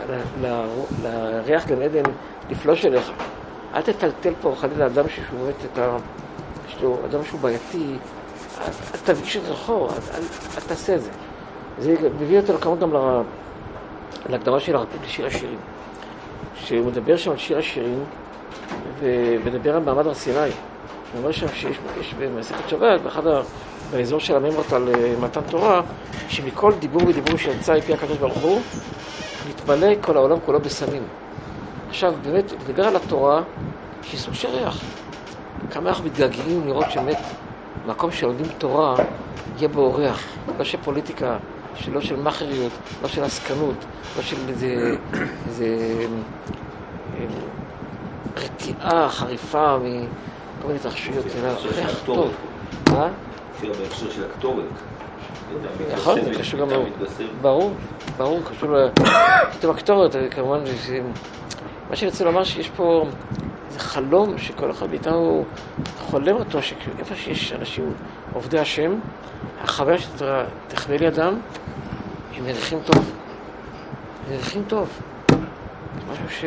[SPEAKER 1] לריח גן עדן לפלוש אליך. אל תטלטל פה חלילה אדם שהוא אדם שהוא בעייתי, אל תבגיש את זכור, אל תעשה את זה. זה מביא אותנו כמובן גם להקדמה של הרפות לשיר השירים. שהוא מדבר שם על שיר השירים ומדבר על מעמד הר סיני. הוא אומר שם שיש במסכת שבת, באזור של הממרות על מתן תורה, שמכל דיבור ודיבור שיצא מפי הקדוש ברוך הוא, מתמלא כל העולם כולו בסמים. עכשיו, באמת, לדבר על התורה, שהיא סוג של ריח. כמה אנחנו מתגעגעים לראות שבאמת מקום שלומדים תורה, יהיה בו אורח, לא של פוליטיקה, לא של מאכריות, לא של עסקנות, לא של איזה רתיעה חריפה מכל מיני התרחשויות, אלא ריח טוב. מה?
[SPEAKER 3] אפילו בהקשר של הקטורת.
[SPEAKER 1] נכון, זה קשור גם... ברור, קשור פתאום הקטורת, כמובן, מה שאני רוצה לומר שיש פה איזה חלום שכל אחד מאיתנו חולם אותו, שאיפה שיש אנשים עובדי השם, החוויה שתחווה לידם, הם נרחים טוב. הם נרחים טוב. משהו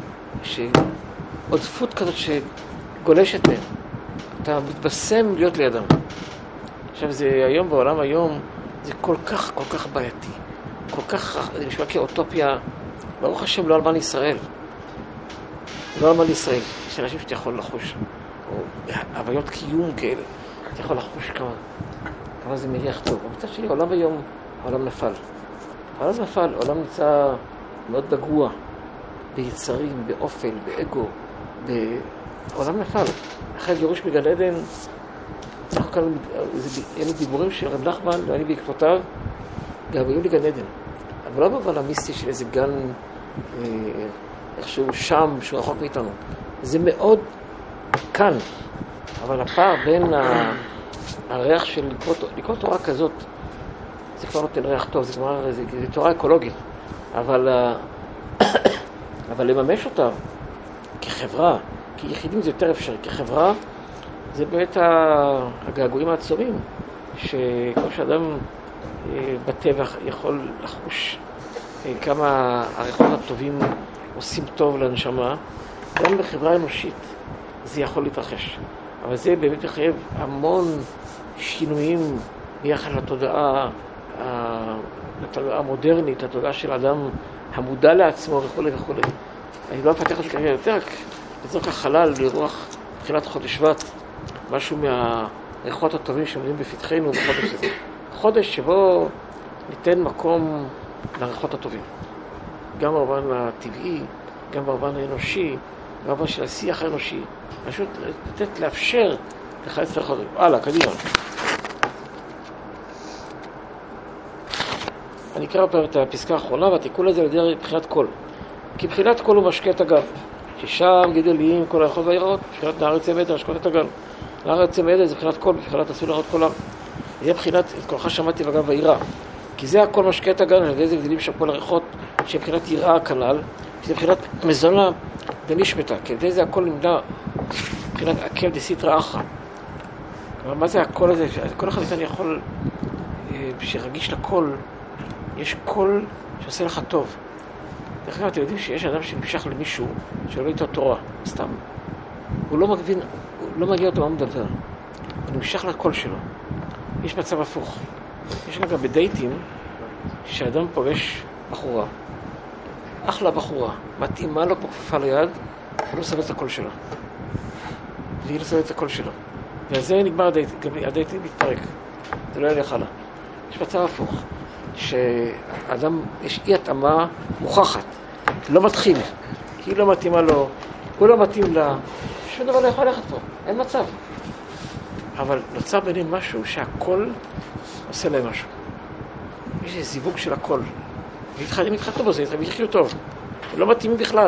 [SPEAKER 1] שעודפות כזאת שגולשת מהם. אתה מתבשם להיות לידם. עכשיו זה היום, בעולם היום, זה כל כך בעייתי. כל כך, זה נשמע כאוטופיה, ברוך השם לא אלמן ישראל. לא אלמן ישראל. יש אנשים שאתה יכול לחוש, או הוויות קיום כאלה, אתה יכול לחוש כמה זה מריח טוב. במצד שלי, העולם היום, העולם נפל. העולם נפל, העולם נמצא מאוד בגרוע, ביצרים, באופל, באגו, העולם נפל. אחרי גירוש מגן עדן, אנחנו כאן, אלו דיבורים של רב נחמן, ואני בעקבותיו, גם היו לי גן עדן. אבל לא במובן המיסטי של איזה גן, איכשהו שם, שהוא רחוק מאיתנו. זה מאוד כאן, אבל הפער בין הריח של לקרוא תורה כזאת, זה כבר נותן ריח טוב, זה תורה אקולוגית. אבל לממש אותה כחברה, כיחידים זה יותר אפשר, כחברה, זה באמת הגעגועים העצומים, שכל שאדם בטבע יכול לחוש כמה הריחות הטובים עושים טוב לנשמה, גם בחברה אנושית זה יכול להתרחש. אבל זה באמת מחייב המון שינויים ביחד לתודעה המודרנית, לתודעה של אדם המודע לעצמו וכו' וכו'. אני לא אפתח את זה כרגע יותר, רק לצורך החלל, לרוח תחילת חודש שבט, משהו מהריחות הטובים שעומדים בפתחנו בחודש הזה. חודש שבו ניתן מקום לריחות הטובים. גם במובן הטבעי, גם במובן האנושי, גם במובן של השיח האנושי. פשוט לאפשר לחלץ את הריחות. הלאה, קדימה. אני אקרא פה את הפסקה האחרונה, והתיקון הזה על ידי בחינת קול. כי בחינת קול הוא משקה את הגן. ששם גדולים כל הריחות והיראות, בחינת נהר יצא מעדר, משקות את הגן. נהר יצא מעדר זה בחינת קול, בחינת אסור להראות קולם. זה יהיה בחינת, את קולך שמעתי וגם והיראה. כי זה הכל משקה את הגן, על ידי זה גדלים שם כל הריחות, שבחינת יראה הכנ"ל, שזה בחינת מזונה דנשמתה, כי על ידי זה הכל נמדע, בחינת אקל דסיטרא אחרא. כלומר, מה זה הקול הזה? כל אחד איתנו יכול, שרגיש לקול, יש קול שעושה לך טוב. דרך אגב, אתם יודעים שיש אדם שנמשך למישהו שלא איתו תורה, סתם. הוא לא מבין, הוא לא מגיע אותו מה מדבר. הוא נמשך לקול שלו. יש מצב הפוך. יש גם בדייטים שאדם פוגש בחורה, אחלה בחורה, מתאימה לו פה כפפה ליד, הוא לא סבל את הקול שלו. והיא לא סבל את הקול שלו. וזה נגמר הדייטים מתפרק. זה לא ילך הלאה. יש מצב הפוך. שאדם, יש אי התאמה מוכחת, לא מתחיל, כי היא לא מתאימה לו, הוא לא מתאים לה, שום דבר לא יכול ללכת פה, אין מצב. אבל נוצר ביניהם משהו שהקול עושה להם משהו. יש איזה זיווג של הקול. הם התחתנו בזה, הם יחיו טוב. הם לא מתאימים בכלל.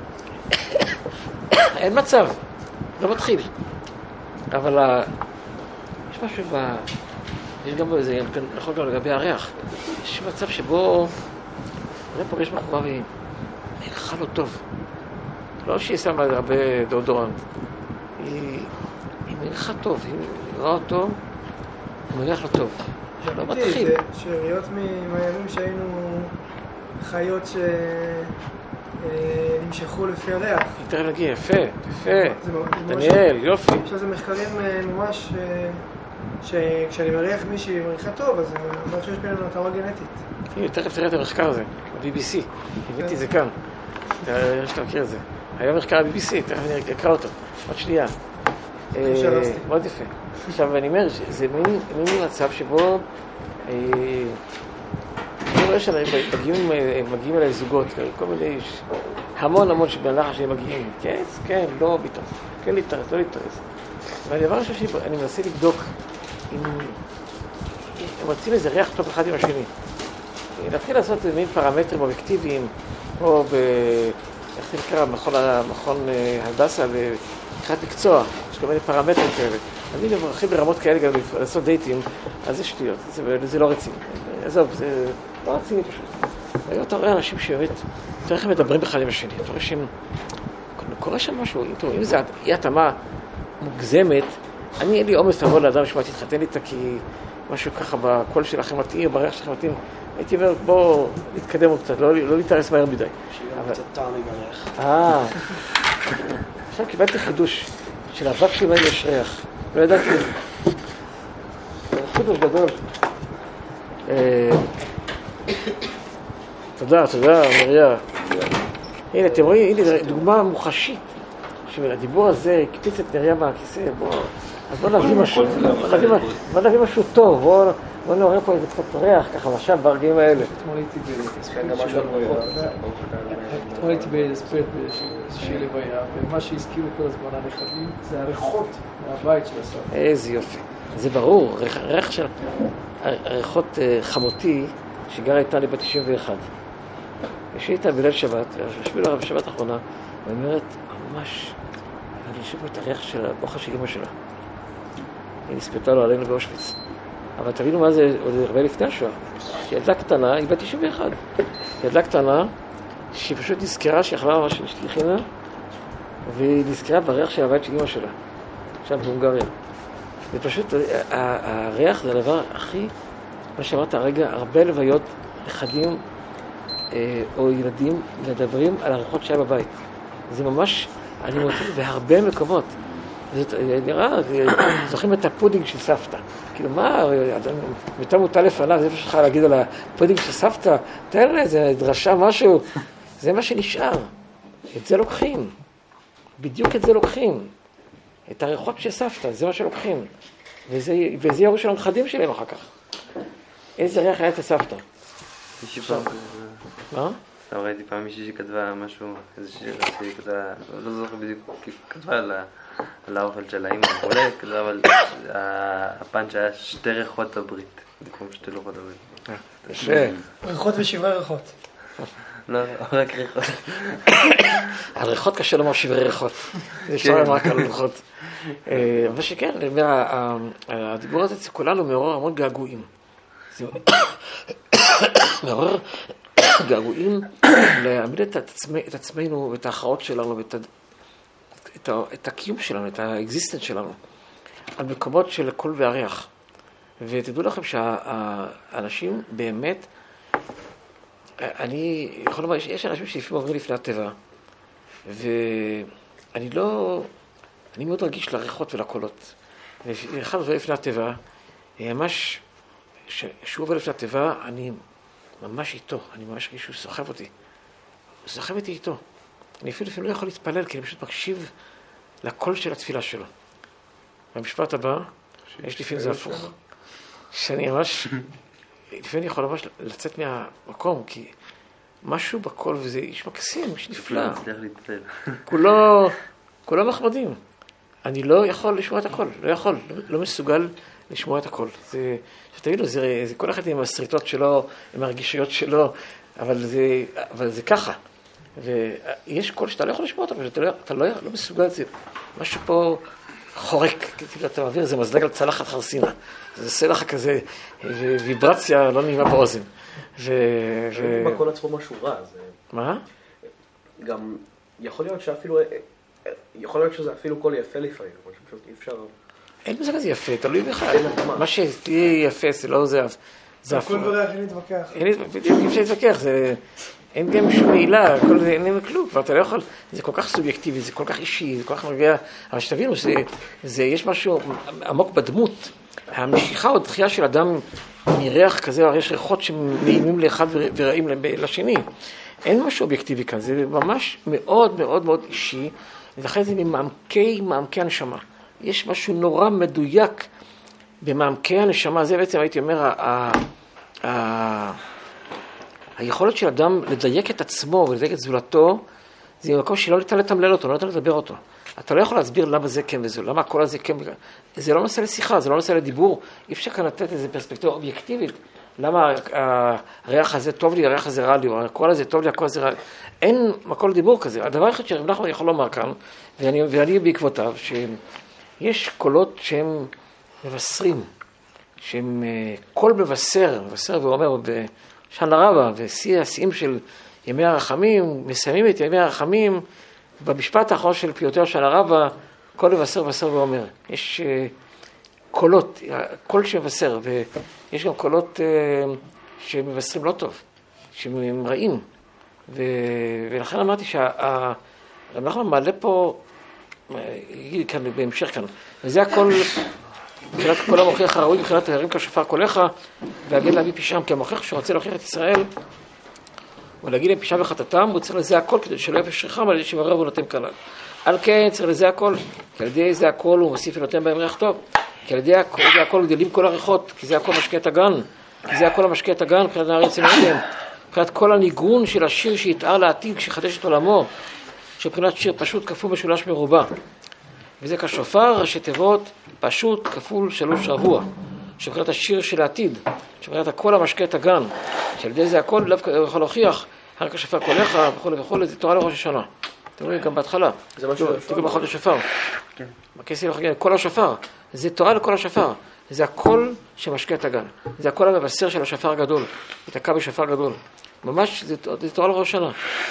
[SPEAKER 1] אין מצב, לא מתחיל. אבל יש משהו יש גם בזה, נכון גם לגבי הריח. יש מצב שבו אני פוגש בחורה והיא נרחה לו טוב. לא שהיא שמה הרבה דאודורנט. היא נרחה טוב, היא נראה אותו, הוא נרח לו טוב. לא מתחיל.
[SPEAKER 5] זה שאריות מהימים שהיינו חיות שנמשכו לפי הריח.
[SPEAKER 1] תראה נגיע, יפה, דניאל, יופי.
[SPEAKER 5] יש לזה מחקרים ממש שכשאני מריח מישהי מריחה טוב, אז אני אומר שיש בינינו התאמה גנטית.
[SPEAKER 1] הנה, תכף תראה את המחקר הזה, ב-BBC. הבאתי את זה כאן. שאתה מכיר את זה. היה מחקר ב-BBC, תכף אני אקרא אותו. עוד שנייה. מאוד יפה. עכשיו, אני אומר, זה מין מצב שבו אני רואה שמגיעים אליי זוגות, כל מיני, המון שבהלכה שהם מגיעים. כן, לא, ביטון. כן להתארץ, לא להתארץ. והדבר השני, אני מנסה לבדוק הם רוצים איזה ריח טוב אחד עם השני. להתחיל לעשות מין פרמטרים אובייקטיביים, או איך זה נקרא, מכון הדסה לקראת מקצוע, יש כל מיני פרמטרים כאלה. אז אם הם הולכים ברמות כאלה גם לעשות דייטים, אז זה שטויות, זה לא רציני. עזוב, זה לא רציני פשוט. היום אתה רואה אנשים שבאמת, אתה רואה איך הם מדברים אחד עם השני, אתה רואה שהם... קורה שם משהו, אם זה אי התאמה מוגזמת, אין לי אומץ לבוא לאדם שמע תתחתן איתה כי משהו ככה בקול שלכם מתאים, בריח שלכם מתאים, הייתי אומר, בוא נתקדם עוד קצת, לא להתארס מהר מדי.
[SPEAKER 6] שיהיה קצת טעם עם הריח.
[SPEAKER 1] עכשיו קיבלתי חידוש של אבק שלי יש ריח, לא ידעתי. חידוש גדול. תודה, מריה. הנה, אתם רואים, הנה דוגמה מוחשית שהדיבור הזה הקפיץ את מריה מהכיסא, אז בוא נביא משהו טוב, בוא נראה פה איזה קצת ריח, ככה משל ברגעים האלה.
[SPEAKER 4] אתמול הייתי בהספד של לוויה, ומה שהזכירו כל הזמן הנכדים זה הריחות מהבית של הסבתא.
[SPEAKER 1] איזה יופי. זה ברור, ריח של ריחות חמותי שגרה איתה לי ב-91. יש לי איתה בליל שבת, ישבו לה בשבת האחרונה, ואומרת, ממש, אני יושב פה את הריח של האוכל של אמא שלה. היא נספתה לו עלינו באושוויץ. אבל תבינו מה זה עוד הרבה לפני השואה. ילדה קטנה, היא בת 91. ילדה קטנה, שהיא פשוט נזכרה שיכלה ממש להשתיכינה, והיא נזכרה בריח של הבית של אמא שלה, שם בהונגריה. ופשוט, הריח זה הדבר הכי, מה שאמרת הרגע, הרבה לוויות, נכדים או ילדים מדברים על הריחות שהיה בבית. זה ממש, אני מוצא בהרבה מקומות. זה נראה, זוכרים את הפודינג של סבתא. כאילו מה, יותר מוטל לפניו, זה שלך להגיד על הפודינג של סבתא, תן לה איזה דרשה, משהו. זה מה שנשאר. את זה לוקחים. בדיוק את זה לוקחים. את הריחות של סבתא, זה מה שלוקחים. וזה יראו של הנכדים שלנו אחר כך. איזה ריח היה את הסבתא? מה?
[SPEAKER 7] סתם ראיתי פעם מישהי שכתבה משהו, איזה שיר שהיא כתבה, לא זוכר בדיוק, כתבה על האוכל של האמא וכולי, כתבה אבל הפאנץ' היה שתי ריחות הברית, במקום שתי לוחות הברית.
[SPEAKER 1] קשה.
[SPEAKER 5] ריחות ושברי ריחות.
[SPEAKER 7] לא, רק ריחות.
[SPEAKER 1] על ריחות קשה לומר שברי ריחות. זה אפשר לומר רק על ריחות. אבל שכן, הדיבור הזה כולנו מעורר המון געגועים. זה מעורר געגועים להעמיד את עצמנו ואת האחרות שלנו ואת הקיום שלנו, את האקזיסטנס שלנו על מקומות של קול והריח. ותדעו לכם שהאנשים באמת, אני יכול לומר, יש אנשים שלפעמים עוברים לפני הטבע, ואני אני מאוד רגיש לריחות ולקולות. ואחד עובר לפני הטבע, ממש, כשהוא עובר לפני הטבע, אני ממש איתו, אני ממש רגיש שהוא סוחב אותי. הוא סוחב אותי איתו. אני אפילו לא יכול להתפלל, כי אני פשוט מקשיב לקול של התפילה שלו. במשפט הבא, יש לפעמים זה הפוך. שאני ממש, לפעמים אני יכול ממש לצאת מהמקום, כי משהו בקול, וזה איש מקסים, איש נפלא. כולו מחמדים. אני לא יכול לשמוע את הקול, לא מסוגל לשמוע את הקול. שתבינו, זה כל אחד עם הסריטות שלו, עם הרגישויות שלו, אבל זה ככה. ויש קול שאתה לא יכול לשמוע אותו, אתה לא מסוגל, זה משהו פה חורק, כאילו אתה מעביר, זה מזלג על צלחת חרסינה. זה עושה לך כזה ויברציה לא נעימה באוזן.
[SPEAKER 6] בקול עצמו משהו רע.
[SPEAKER 1] מה?
[SPEAKER 6] גם יכול להיות שזה אפילו קול יפה לפעמים, אבל פשוט אי אפשר...
[SPEAKER 1] אין בזה כזה יפה, תלוי בכלל. מה שתהיה יפה, זה לא זה...
[SPEAKER 5] הכל בריח, אין להתווכח.
[SPEAKER 1] בדיוק, אי אפשר להתווכח, אין גם שום מעילה, אין להם כלום, כבר אתה לא יכול, זה כל כך סובייקטיבי, זה כל כך אישי, זה כל כך מרגיע, אבל שתבינו, יש משהו עמוק בדמות, המשיכה או דחייה של אדם מריח כזה, הרי יש ריחות שמעימים לאחד ורעים לשני, אין משהו אובייקטיבי כאן, זה ממש מאוד מאוד מאוד אישי, ולכן זה ממעמקי הנשמה. יש משהו נורא מדויק במעמקי הנשמה, זה בעצם הייתי אומר, היכולת של אדם לדייק את עצמו ולדייק את זולתו, זה מקום שלא ניתן לתמלל אותו, לא ניתן לדבר אותו. אתה לא יכול להסביר למה זה כן וזה, למה הקול הזה כן, זה לא נושא לשיחה, זה לא נושא לדיבור, אי אפשר כאן לתת איזו פרספקטיבה אובייקטיבית, למה הריח הזה טוב לי, הריח הזה רע לי, או הקול הזה טוב לי, הקול הזה רע לי, אין מקום לדיבור כזה. הדבר אחד שרב נחמן יכול לומר כאן, ואני בעקבותיו, שיש קולות שהם מבשרים, שהם קול מבשר ואומר, בשנה רבה, ושיאים של ימי הרחמים, מסיימים את ימי הרחמים, במשפט האחרון של פיוטר של הרבה, קול מבשר ואומר. יש קולות, קול שמבשר, ויש גם קולות שמבשרים לא טוב, שהם רעים. ולכן אמרתי אנחנו מעלה פה, יגיד כאן בהמשך כאן, וזה הכל, מבחינת כל המוכיח הראוי, מבחינת ההרים כשופר קולך, והגד להביא פשעם, כי המוכיח שרוצה להוכיח את ישראל, ולהגיד להם פשעה וחטאתם, הוא צריך לזה הכל, כדי שלא יפה שכם על ידי שמרר ונותן כנ"ל. על כן צריך לזה הכל, כי על ידי זה הכל הוא מוסיף ונותן בהם ריח טוב, כי על ידי זה הכל גדלים כל הריחות, כי זה הכל משקה את הגן, כי זה הכל המשקה את הגן, מבחינת נערי עצם עדן, מבחינת כל הניגון של השיר שיתאר לעתיד כשחדש את עולמו, שבחינת שיר פשוט כפול משולש מרובע. וזה כשופר, ראשי תיבות, פשוט כפול 3 רבוע. שבחינת השיר של העתיד, שבחינת הכל המשקה את הגן, שעל ידי זה הכל לא יכול להוכיח, הר כשופר קולך וכו', זה תורה לראש השנה. אתם רואים גם בהתחלה.
[SPEAKER 6] זה מה שופר.
[SPEAKER 1] תראו בחוד השופר. בכסי לחגן, כל השופר. זה תורה לכל השופר. זה הכל שמשקה את הגן. זה הכל המבשר של השופר הגדול. התקע בשופר גדול. ממש, זה תורה לראש השנה.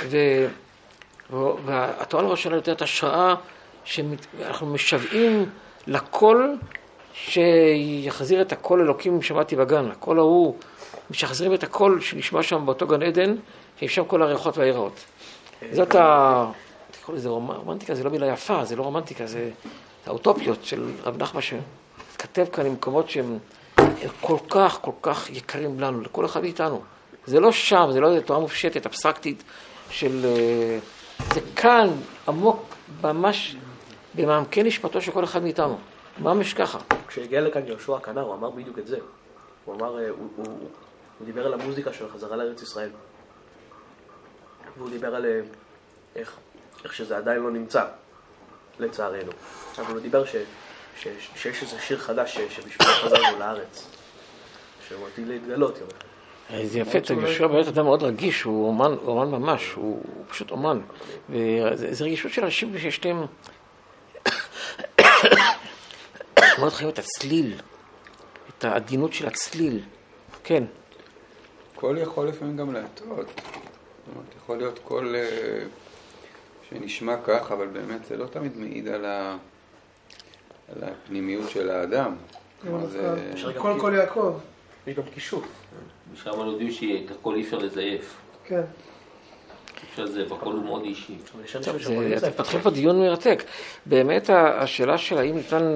[SPEAKER 1] והתורה לראש השנה נותנת השראה שאנחנו משוועים לקול שיחזיר את הקול אלוקים שמעתי בגן. הקול ההוא, משחזרים את הקול שנשמע שם באותו גן עדן, שיש שם כל הריחות והיראות. זאת תקראו לזה רומנטיקה, זה לא מילה יפה, זה לא רומנטיקה, זה האוטופיות של רב נחמן שכתב כאן עם מקומות שהם כל כך יקרים לנו, לכל אחד מאיתנו. זה לא שם, זה לא תורה מופשטת, אבסטרקטית של... זה כאן, עמוק, ממש במעמקי נשמתו של כל אחד מאיתנו. ממש ככה.
[SPEAKER 6] כשהגיע לכאן יהושע הכנר, הוא אמר בדיוק את זה. הוא אמר, הוא דיבר על המוזיקה של החזרה לארץ ישראל. והוא דיבר על איך שזה עדיין לא נמצא, לצערנו. אבל הוא דיבר שיש איזה שיר חדש שבשביל חזרנו לארץ. שהוא עתיד להתגלות.
[SPEAKER 1] זה יפה, יהושע באמת אדם מאוד רגיש, הוא אומן ממש, הוא פשוט אומן. וזה רגישות של אנשים שיש להם... מאוד חייב את הצליל, את העדינות של הצליל, כן.
[SPEAKER 2] קול יכול לפעמים גם להטעות. זאת אומרת, יכול להיות קול שנשמע כך, אבל באמת זה לא תמיד מעיד על הפנימיות של האדם.
[SPEAKER 5] קול יעקב.
[SPEAKER 6] יש גם קישור.
[SPEAKER 3] משם לא יודעים שאת הכל אי אפשר לזייף.
[SPEAKER 5] כן.
[SPEAKER 3] אפשר לזייף, הכל הוא מאוד אישי.
[SPEAKER 1] אתם פתחים פה דיון מרתק. באמת השאלה של האם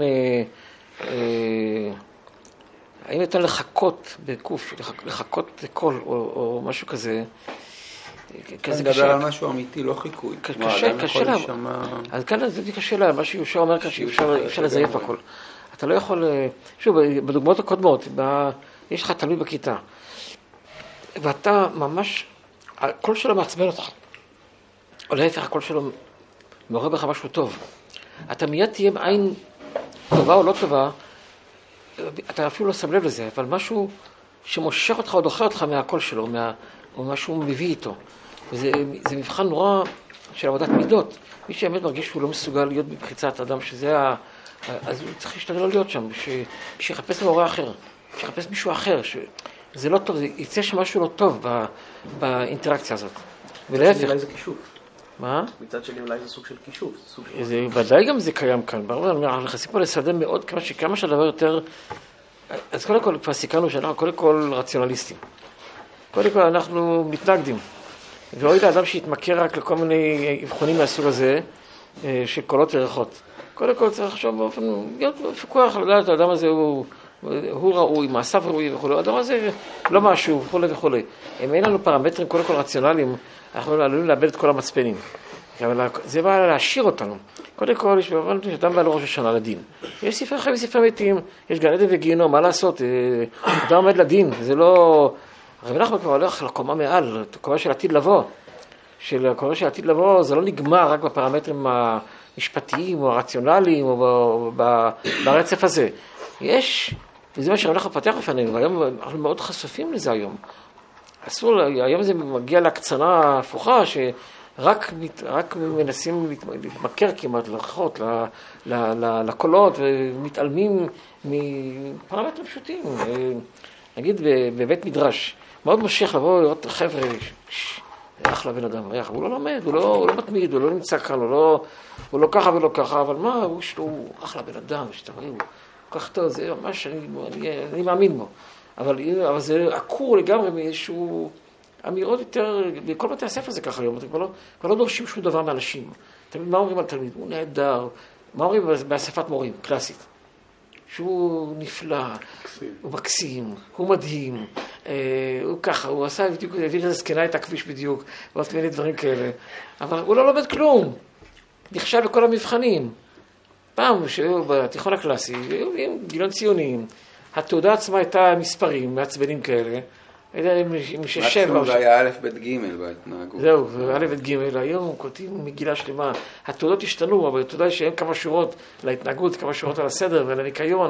[SPEAKER 1] ניתן לחכות בקוף, לחכות לקול או משהו כזה.
[SPEAKER 2] אתה מדבר על משהו אמיתי, לא חיקוי.
[SPEAKER 1] קשה לה. אז כאן זה קשה לה, מה שיהושע אומר כאן שאפשר לזייף הכל. אתה לא יכול, שוב, בדוגמאות הקודמות, יש לך תלמיד בכיתה, ואתה ממש, הקול שלו מעצבן אותך, או להפך, הקול שלו מעורר בך משהו טוב. אתה מיד תהיה עין טובה או לא טובה, אתה אפילו לא שם לב לזה, אבל משהו שמושך אותך או דוחה אותך מהקול שלו, או משהו מביא איתו. וזה מבחן נורא של עבודת מידות. מי שבאמת מרגיש שהוא לא מסוגל להיות בבחיצת אדם, שזה אז הוא צריך להשתדל לא להיות שם, שיחפש מעורר אחר, שיחפש מישהו אחר, זה לא טוב, יצא שמשהו לא טוב באינטראקציה הזאת. ולהפך.
[SPEAKER 6] אולי זה קישוף.
[SPEAKER 1] מה?
[SPEAKER 6] מצד שני אולי זה סוג של קישוף.
[SPEAKER 1] זה ודאי גם זה קיים כאן, ברור, אנחנו נכנסים פה לשדה מאוד, כמה שהדבר יותר, אז קודם כל כבר סיכרנו שאנחנו קודם כל רציונליסטים. קודם כל אנחנו מתנגדים. ואוי לאדם שיתמכר רק לכל מיני אבחונים מהסוג הזה, של קולות וריחות. קודם כל צריך לחשוב באופן, להיות מפוקח, לדעת האדם הזה הוא ראוי, מעשיו ראוי וכו'. האדם הזה לא משהו וכו' וכו'. אם אין לנו פרמטרים קודם כל רציונליים, אנחנו עלולים לאבד את כל המצפנים. אבל זה בא להשאיר אותנו. קודם כל, יש אדם בא לראש השנה לדין. יש ספרי חיים וספרי מתים, יש גן עדן וגיהנום, מה לעשות? אדם עומד לדין, זה לא... הרב נחמן כבר הולך לקומה מעל, קומה של עתיד לבוא. הקומה של עתיד לבוא, זה לא נגמר רק בפרמטרים המשפטיים או הרציונליים או ברצף הזה. יש, וזה מה שאנחנו פתח בפנינו, והיום אנחנו מאוד חשופים לזה היום. אסור, היום זה מגיע להקצנה הפוכה, שרק מנסים להתמכר כמעט ללכות, לקולות, ומתעלמים מפרמטרים פשוטים. נגיד בבית מדרש, מאוד מושך לבוא לראות חבר'ה, אחלה בן אדם, הוא לא לומד, הוא לא מתמיד, הוא לא נמצא כאן, הוא לא ככה ולא ככה, אבל מה, הוא אחלה בן אדם, שתראי, הוא כך טוב, זה ממש, אני מאמין בו. אבל זה עקור לגמרי מאיזשהו אמירות יותר, בכל בתי הספר זה ככה היום, כבר לא דורשים שום דבר מאנשים. תמיד מה אומרים על תלמיד? הוא נהדר. מה אומרים באספת מורים, קלאסית? שהוא נפלא, הוא מקסים, הוא מדהים, הוא ככה, הוא עשה בדיוק, הביא לזה זקנה את הכביש בדיוק, ועוד מיני דברים כאלה. אבל הוא לא לומד כלום. נכשל בכל המבחנים. פעם שהיו בתיכון הקלאסי, היו גיליון ציונים, התעודה עצמה הייתה מספרים, מעצבנים כאלה,
[SPEAKER 2] מקסימום זה היה א' ב' ג' בהתנהגות.
[SPEAKER 1] זהו, א' ב' ג', היום קולטים מגילה שלמה, התעודות השתנו, אבל התעודה יש כמה שורות להתנהגות, כמה שורות על הסדר ולניקיון,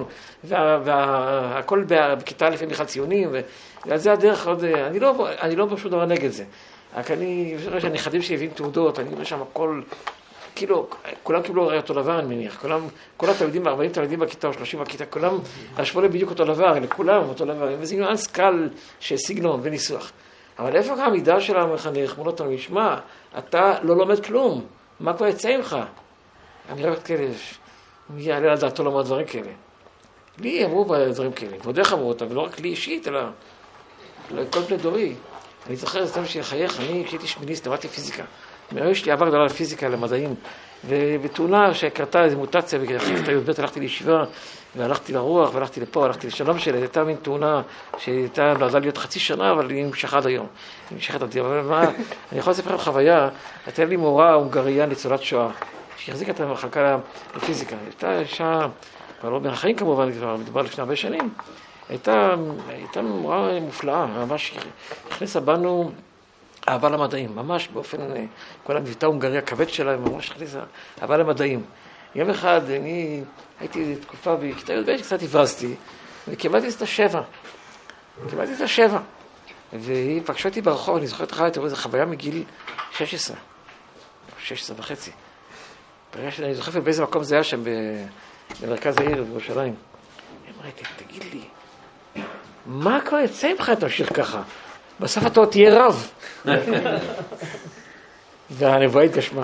[SPEAKER 1] והכל בכיתה א' הם בכלל ציונים, ועל זה הדרך עוד, אני לא פשוט דבר נגד זה, רק אני חושב שהנכדים שהביאים תעודות, אני רואה שם הכל, כאילו, כולם קיבלו הרי אותו דבר, אני מניח. כל התלמידים, 40 תלמידים בכיתה או 30 בכיתה, כולם רשמו להם בדיוק אותו דבר, לכולם אותו דבר. וזה ניואנס קל של סגנון וניסוח. אבל איפה העמידה של המחנך מול אותנו? שמע, אתה לא לומד כלום. מה כבר יצא ממך? אני רואה כאלה, מי יעלה על דעתו לומר דברים כאלה? לי אמרו דברים כאלה, ועוד איך אמרו אותם, ולא רק לי אישית, אלא כל בני דורי. אני זוכר, סתם שיחייך, אני כשהייתי שמיניסט, למדתי פיזיקה. יש לי עבר גדולה לפיזיקה, למדעים, ובתאונה שקרתה איזו מוטציה, בכיתה י"ב הלכתי לישיבה, והלכתי לרוח, והלכתי לפה, הלכתי לשלום שלי, הייתה מין תאונה שהייתה נועדה להיות חצי שנה, אבל היא נמשכה עד היום. היא נמשכת עד היום. אבל מה, אני יכול לספר לכם חוויה, הייתה לי מורה הונגריה ניצולת שואה, שהחזיקה את המחלקה לפיזיקה. הייתה אישה, כבר לא בין החיים כמובן, כבר מדובר לפני הרבה שנים, הייתה מורה מופלאה, ממש הכניסה בנו אהבה למדעים, ממש באופן, כל המבטא הונגרי הכבד שלה, ממש הכניסה אהבה למדעים. יום אחד אני הייתי תקופה בכיתה י"ב, קצת הברזתי, וקיבלתי את השבע. והיא פגשה אותי ברחוב, אני זוכרת לך, איזו חוויה מגיל 16 וחצי. אני זוכרת באיזה מקום זה היה שם, במרכז העיר, בירושלים. היא אמרה, תגיד לי, מה כבר יצא ממך תמשיך ככה? בסוף אתה תהיה רב. והנבואה התגשמה.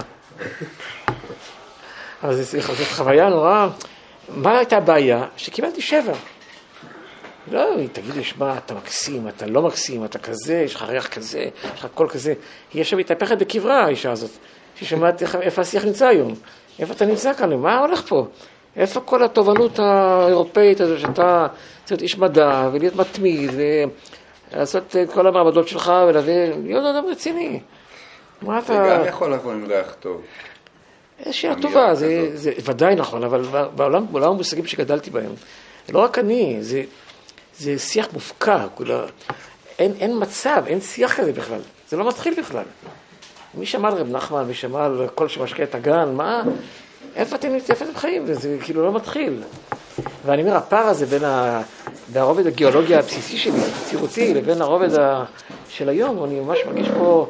[SPEAKER 1] אז זאת חוויה נורא. מה הייתה הבעיה? שקיבלתי 7. לא, תגיד לי, שמע, אתה מקסים, אתה לא מקסים, אתה כזה, יש לך ריח כזה, יש לך קול כזה. היא עכשיו מתהפכת בקברה, האישה הזאת. ששמעת איפה השיח נמצא היום. איפה אתה נמצא כאן? מה הולך פה? איפה כל התובנות האירופאית הזו שאתה צריך להיות איש מדע ולהיות מתמיד לעשות את כל המעבדות שלך להיות אדם רציני.
[SPEAKER 2] זה גם יכול לבוא עם ריח טוב.
[SPEAKER 1] שאלה טובה, זה ודאי נכון, אבל בעולם המושגים שגדלתי בהם, לא רק אני, זה שיח מופקע, אין מצב, אין שיח כזה בכלל, זה לא מתחיל בכלל. מי שמע על רב נחמן, מי שמע על כל שמשקה את הגן, מה, איפה אתם חיים? זה כאילו לא מתחיל. ואני אומר, הפער הזה בין הרובד הגיאולוגיה הבסיסי שלי, הצירותי, לבין הרובד של היום, אני ממש מרגיש פה,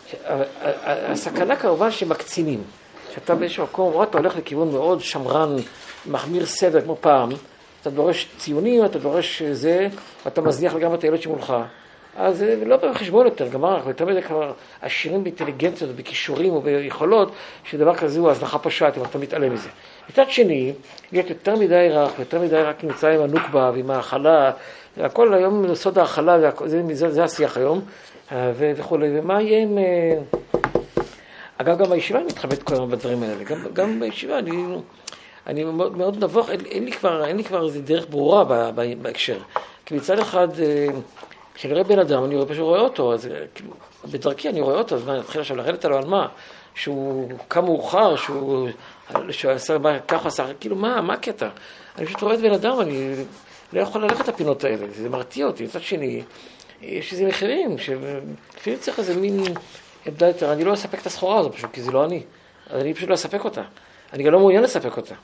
[SPEAKER 1] הסכנה כמובן שמקצינים. שאתה באיזשהו מקום, אתה הולך לכיוון מאוד שמרן, מחמיר סדר כמו פעם, אתה דורש ציונים, אתה דורש זה, ואתה מזניח לגמרי את הילד שמולך. אז זה לא בחשבון יותר, גמר, ויותר מדי כבר עשירים באינטליגנציות ובכישורים וביכולות, שדבר כזה הוא הזנחה פשעת, אם אתה מתעלם מזה. מצד שני, להיות יותר מדי רך, ויותר מדי רק נמצא עם הנוקבה ועם האכלה, הכל היום סוד האכלה, זה השיח היום, וכו'. ומה יהיה עם... אגב, גם בישיבה אני מתחבט כל הזמן בדברים האלה. גם בישיבה אני מאוד נבוך, אין לי כבר איזו דרך ברורה בהקשר. כי מצד אחד, כשאני רואה בן אדם, אני רואה אותו, אז בדרכי אני רואה אותו, אז אני אתחיל עכשיו לרדת עליו על מה? שהוא קם מאוחר, שהוא עשה ככה, כאילו מה הקטע? אני פשוט רואה את בן אדם, אני לא יכול ללכת לפינות האלה, זה מרתיע אותי. מצד שני, יש איזה מחירים, שלפעמים צריך איזה מין... אני לא אספק את הסחורה הזו פשוט, כי זה לא אני. אז אני פשוט לא אספק אותה. אני גם לא מעוניין לספק אותה.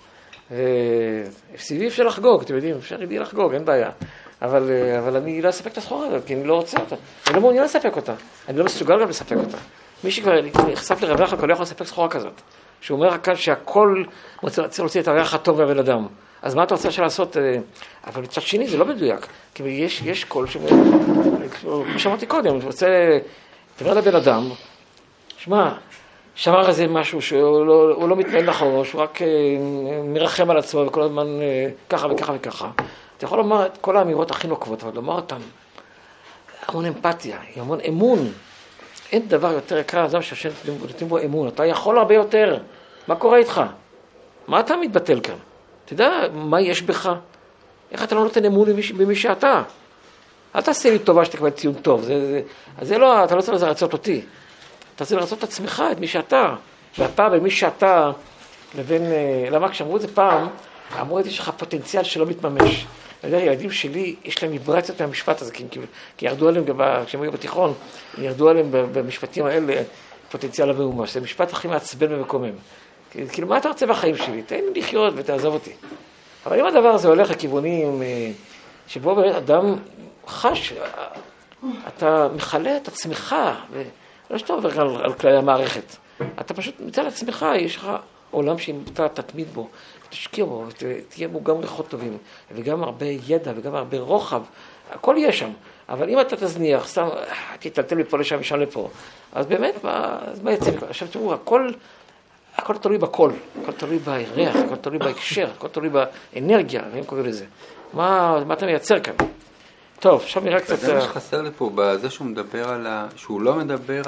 [SPEAKER 1] FCV אפשר לחגוג, אתם יודעים, אפשר לי לחגוג, אין בעיה. אבל אני לא אספק את הסחורה הזאת, כי אני לא רוצה אותה. אני לא מעוניין לספק אותה. אני לא מסוגל גם לספק אותה. מי שכבר נחשף לרווח, הכל לא יכול לספק סחורה כזאת. שהוא אומר כאן שהכל צריך להוציא את הריח הטוב מהבן אדם. אז מה אתה רוצה לעשות? אבל מצד שני זה לא מדויק. כי יש קול כמו שאמרתי קודם, אני רוצה, תאמר לבן אדם, שמע, שמר איזה משהו שהוא לא מתנהל נכון, שהוא רק מרחם על עצמו וכל הזמן ככה וככה וככה. אתה יכול לומר את כל האמירות הכי נוקבות, אבל לומר אותן, המון אמפתיה, המון אמון. אין דבר יותר יקר לאדם שנותנים בו אמון. אתה יכול הרבה יותר. מה קורה איתך? מה אתה מתבטל כאן? אתה יודע מה יש בך? איך אתה לא נותן אמון במי שאתה? אל תעשה לי טובה שתקבל ציון טוב. זה לא, אתה לא צריך לרצות אותי. אתה צריך לרצות את עצמך, את מי שאתה. והפעם במי שאתה, לבין, למה כשאמרו את זה פעם, אמרו את זה שיש לך פוטנציאל שלא מתממש. אני יודע, הילדים שלי, יש להם ויברציות מהמשפט הזה, כי ירדו עליהם, כשהם היו בתיכון, ירדו עליהם במשפטים האלה, פוטנציאל המאומש. זה משפט הכי מעצבן ומקומם. כאילו, מה אתה רוצה בחיים שלי? תן לי לחיות ותעזוב אותי. אבל אם הדבר הזה הולך לכיוונים שבו באמת אדם חש, אתה מחלה את עצמך, ולא שאתה עובר על כלי המערכת. אתה פשוט מצא לעצמך, יש לך עולם שאם אתה תתמיד בו, תשקיע בו, ותהיה בו גם ריחות טובים, וגם הרבה ידע, וגם הרבה רוחב, הכל יהיה שם. אבל אם אתה תזניח, סתם, תתלתל מפה לשם ושם לפה, אז באמת, מה יצא? עכשיו תראו, הכל תלוי בכל, הכל תלוי בריח, הכל תלוי בהקשר, הכל תלוי באנרגיה, והם קוראים לזה. מה אתה מייצר כאן? טוב, עכשיו נראה קצת...
[SPEAKER 2] זה מה שחסר לי פה, בזה שהוא מדבר שהוא לא מדבר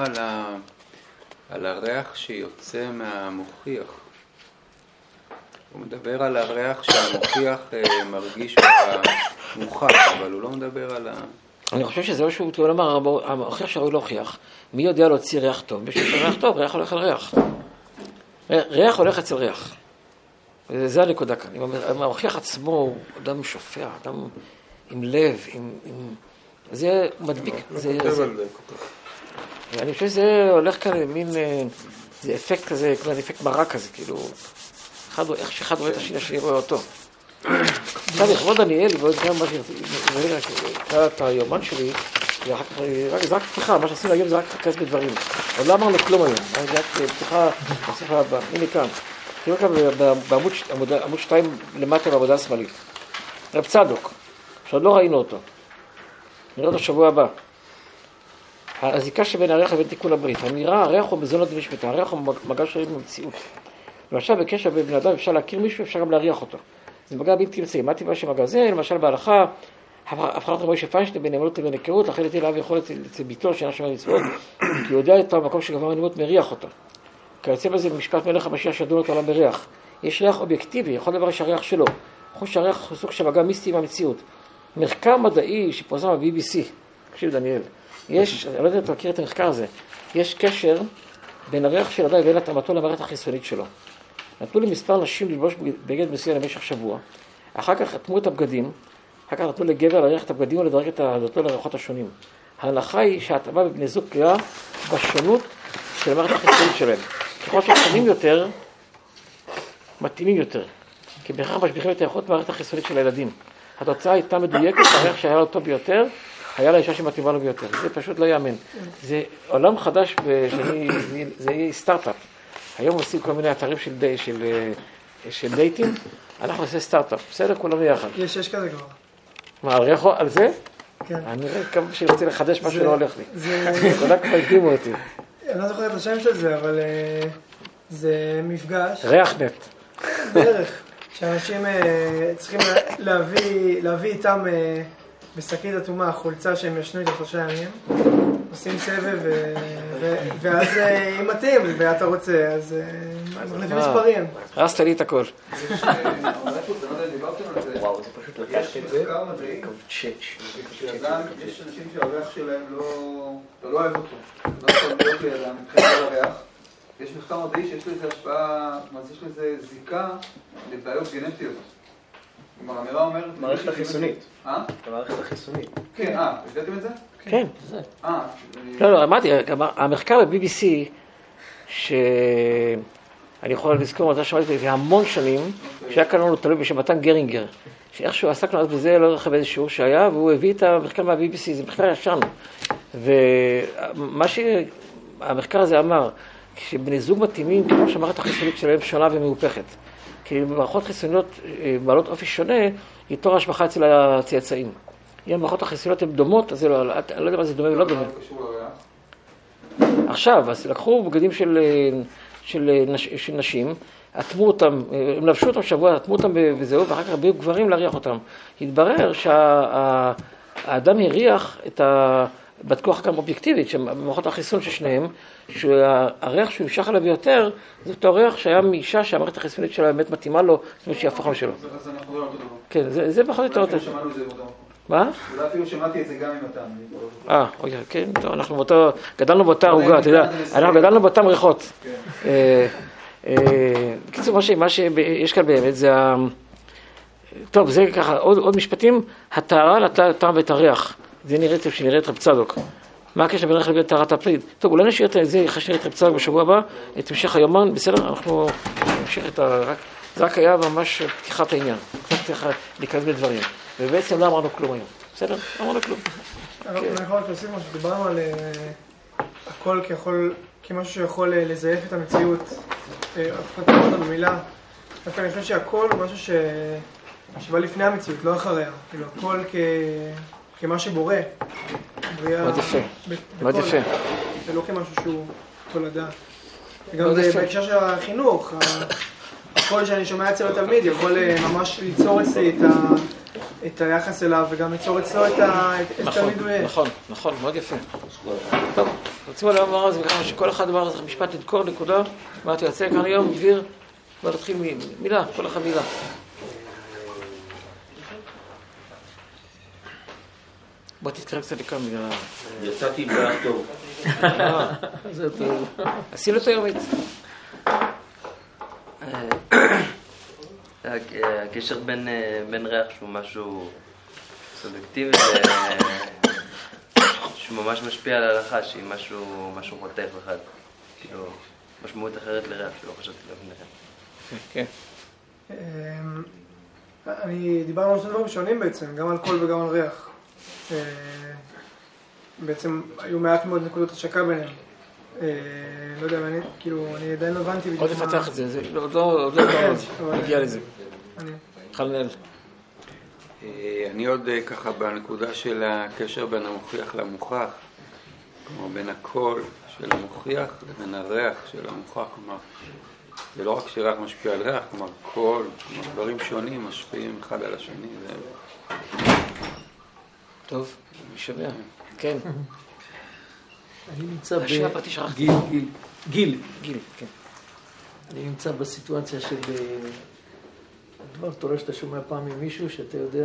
[SPEAKER 2] על הריח שיוצא מהמוכיח. הוא מדבר על הריח שהמוכיח מרגיש במוכח, אבל הוא לא מדבר על
[SPEAKER 1] אני חושב שזה משהו, הוא אמר, המוכיח שראוי להוכיח, מי יודע להוציא ריח טוב? בשביל שריח טוב, ריח הולך על ריח. ריח הולך אצל ריח. זה הנקודה כאן. המוכיח עצמו הוא אדם שופע, אדם עם לב, זה מדביק. אני חושב שזה הולך כאן למין, זה אפקט כזה, כמו אפקט מרק כזה, כאילו, איך שאחד רואה את השני רואה אותו. עכשיו, לכבוד דניאל, ועוד גם מה שקרא את היומן שלי, ואחר כך, זה רק פתיחה, מה שעשינו היום זה רק תרכז בדברים. עוד לא אמרנו כלום היום, זה רק פתיחה בספר הבא, הנה כאן. תראו כאן בעמוד 2 למטה בעבודה השמאלית. רב צדוק, שעוד לא ראינו אותו. נראה אותו שבוע הבא. הזיקה שבין הריח לבין תיקון הברית. האמירה, הריח הוא מזונות ומשפטה, הריח הוא מגע שרים במציאות. למשל, בקשר בין בן אדם אפשר להכיר מישהו, אפשר גם להריח אותו. זה מגע בלתי אמצעי. מה טבעה שמגע זה? למשל בהלכה, הבחרת רבי שפיינשטיין בין אמונות לבין היכרות, לכן לתת לאב יכול אצל ביתו שאינה שומר מצוות, כי הוא יודע את המקום שגבר הנמות מריח אותו. כיוצא בזה במשפט מלך המשיח שידון את העולם בריח. יש ריח אובייקטיבי, יכול דבר שהריח שלו. חוש הריח הוא סוג של מגע מיסטי עם המציאות. מחקר מדעי שפורסם ב-BBC, תקשיב דניאל, יש, אני לא יודע אם אתה מכיר את המחקר הזה, יש קשר בין הריח של אדם ובין התאמתו למערכת החיסונית שלו. נתנו לי מספר נשים ללבוש בגד מסוים למשך שבוע, אחר כך חתמו את הבגדים, אחר כך נתנו לגבר להריח את הבגדים ולדרג את הדתו לריחות השונים. ההנחה היא שההתאמה בבני זוג תלויה בשונות של המערכת החיסונית שלהם. ככל ששונים יותר, מתאימים יותר, כי בהכרח משביחים את היכולת במערכת החיסונית של הילדים. התוצאה הייתה מדויקת, הריח שהיה לו טוב ביותר, היה לאישה שמתאימה לו ביותר. זה פשוט לא יאמן. זה עולם חדש, זה יהיה סטארט-אפ. היום עושים כל מיני אתרים של דייטים, אנחנו עושים סטארט-אפ. בסדר? כולם ביחד.
[SPEAKER 5] יש כזה כבר.
[SPEAKER 1] מה, על ריח על זה?
[SPEAKER 5] כן.
[SPEAKER 1] אני רואה כמה שרוצה לחדש משהו לא הולך לי. כולם כבר הקדימו אותי.
[SPEAKER 5] אני לא זוכר את השם של זה, אבל זה מפגש.
[SPEAKER 1] ריח נט.
[SPEAKER 5] בערך. שאנשים צריכים להביא איתם בשקית אטומה חולצה שהם ישנו איתה 3 ימים, עושים סבב ואז אם מתאים ואתה רוצה, אז מחליפים מספרים.
[SPEAKER 1] הרסת לי את הכל.
[SPEAKER 6] וואו, זה פשוט לקחת את זה.
[SPEAKER 2] יש אנשים שהריח שלהם לא אוהב אותו. לא יכול להיות לידם, מבחינת הריח. יש מחקר מדעי שיש לזה השפעה, יש לזה זיקה לבעיות גנטיות. כלומר, האמירה אומרת...
[SPEAKER 6] מערכת החיסונית.
[SPEAKER 2] המערכת
[SPEAKER 6] החיסונית.
[SPEAKER 2] כן, הבדלתם את זה?
[SPEAKER 1] כן, זה. לא, אמרתי, המחקר ב-BBC, אני יכול לזכור, אתה שמעתי לפני המון שנים, שהיה כאן לנו תלוי בשם מתן גרינגר, שאיכשהו עסקנו אז בזה, לא זוכר באיזה שיעור שהיה, והוא הביא את המחקר מה-BBC, זה מחקר ישן. ומה שהמחקר הזה אמר, כשבני זוג מתאימים, כמו שהמערכת החיסונית שלהם שונה ומהופכת. כי במערכות חיסוניות בעלות אופי שונה, היא תור השבחה אצל הצאצאים. אם המערכות החיסוניות הן דומות, אז אני לא יודע מה זה דומה ולא דומה. עכשיו, אז לקחו בגדים של נשים, אטמו אותם, הם לבשו אותם שבוע, אטמו אותם וזהו, ואחר כך הביאו גברים להריח אותם. התברר שהאדם הריח את בדקו אחר כך אובייקטיבית, במערכות החיסון של שניהם, שהריח שהוא נמשך עליו יותר, זה אותו ריח שהיה מאישה שהמערכת החיסונית שלה באמת מתאימה לו, זאת אומרת שהיא הפכה שלו.
[SPEAKER 8] אז אנחנו לא אותו דבר.
[SPEAKER 1] כן, זה פחות או יותר.
[SPEAKER 8] אולי אפילו שמענו את זה באותו.
[SPEAKER 1] מה?
[SPEAKER 8] אולי אפילו שמעתי את זה גם עם אותם.
[SPEAKER 1] אוקיי, כן, טוב, אנחנו גדלנו באותה ערוגה, אתה יודע, אנחנו גדלנו באותם ריחות. בקיצור, מה שיש כאן באמת זה טוב, זה ככה, עוד משפטים, הטהרה לטעם ואת הריח. זה נראית שנראה את רב צדוק. מה הקשר בין ריח לבין טהרת הפריד? טוב, אולי נשאיר את זה, אחרי שנראה את רב צדוק בשבוע הבא, את המשך היומן, בסדר? אנחנו נמשיך את זה רק היה ממש פתיחת העניין. קצת להיכנס בדברים. ובעצם לא אמרנו כלום היום. בסדר? לא אמרנו כלום.
[SPEAKER 5] אני יכול רק להוסיף משהו, דיברנו על הכל כמשהו שיכול לזייף את המציאות. אף אחד לא במילה. דווקא אני חושב שהכל הוא משהו שבא לפני המציאות, לא אחריה. כאילו, הכל כמה שבורא.
[SPEAKER 1] מאוד יפה. מאוד יפה.
[SPEAKER 5] ולא כמשהו שהוא תולדה. וגם בהקשר של החינוך, הקול שאני שומע אצל התלמיד יכול ממש ליצור אצלי את היחס אליו וגם ליצור אצלו את התלמיד הוא יהיה.
[SPEAKER 1] נכון, מאוד יפה. טוב, רוצים עליו אמר אז וכמה שכל אחד אמר אז משפט לדקור נקודה, מה אתה יוצא כאן היום, דביר, בוא נתחיל מילה, כל אחד מילה. בוא תתקרב קצת לכאן בגלל
[SPEAKER 3] יצאתי בעד טוב.
[SPEAKER 1] זה טוב. עשינו את היומית.
[SPEAKER 7] הקשר בין ריח שהוא משהו סובייקטיבי שהוא ממש משפיע על ההלכה, שהיא משהו חותך אחד, כאילו משמעות אחרת לריח שלא חשבתי לפני כן.
[SPEAKER 5] כן. דיברנו על שני דברים שונים בעצם, גם על קול וגם על ריח. בעצם היו מעט מאוד נקודות השקה ביניהם. לא יודע, אני עדיין לא הבנתי בדיוק.
[SPEAKER 1] עוד לפתח את זה, עוד לא נגיע לזה. חל נהל.
[SPEAKER 2] אני עוד ככה בנקודה של הקשר בין המוכיח למוכח, כלומר בין הקול של המוכיח לבין הריח של המוכח, כלומר זה לא רק שריח משפיע על ריח, כלומר קול, כלומר דברים שונים משפיעים אחד על השני.
[SPEAKER 1] טוב, משווה. כן.
[SPEAKER 4] אני נמצא גיל, כן. אני נמצא בסיטואציה של דבר תורה שאתה שומע פעם ממישהו שאתה יודע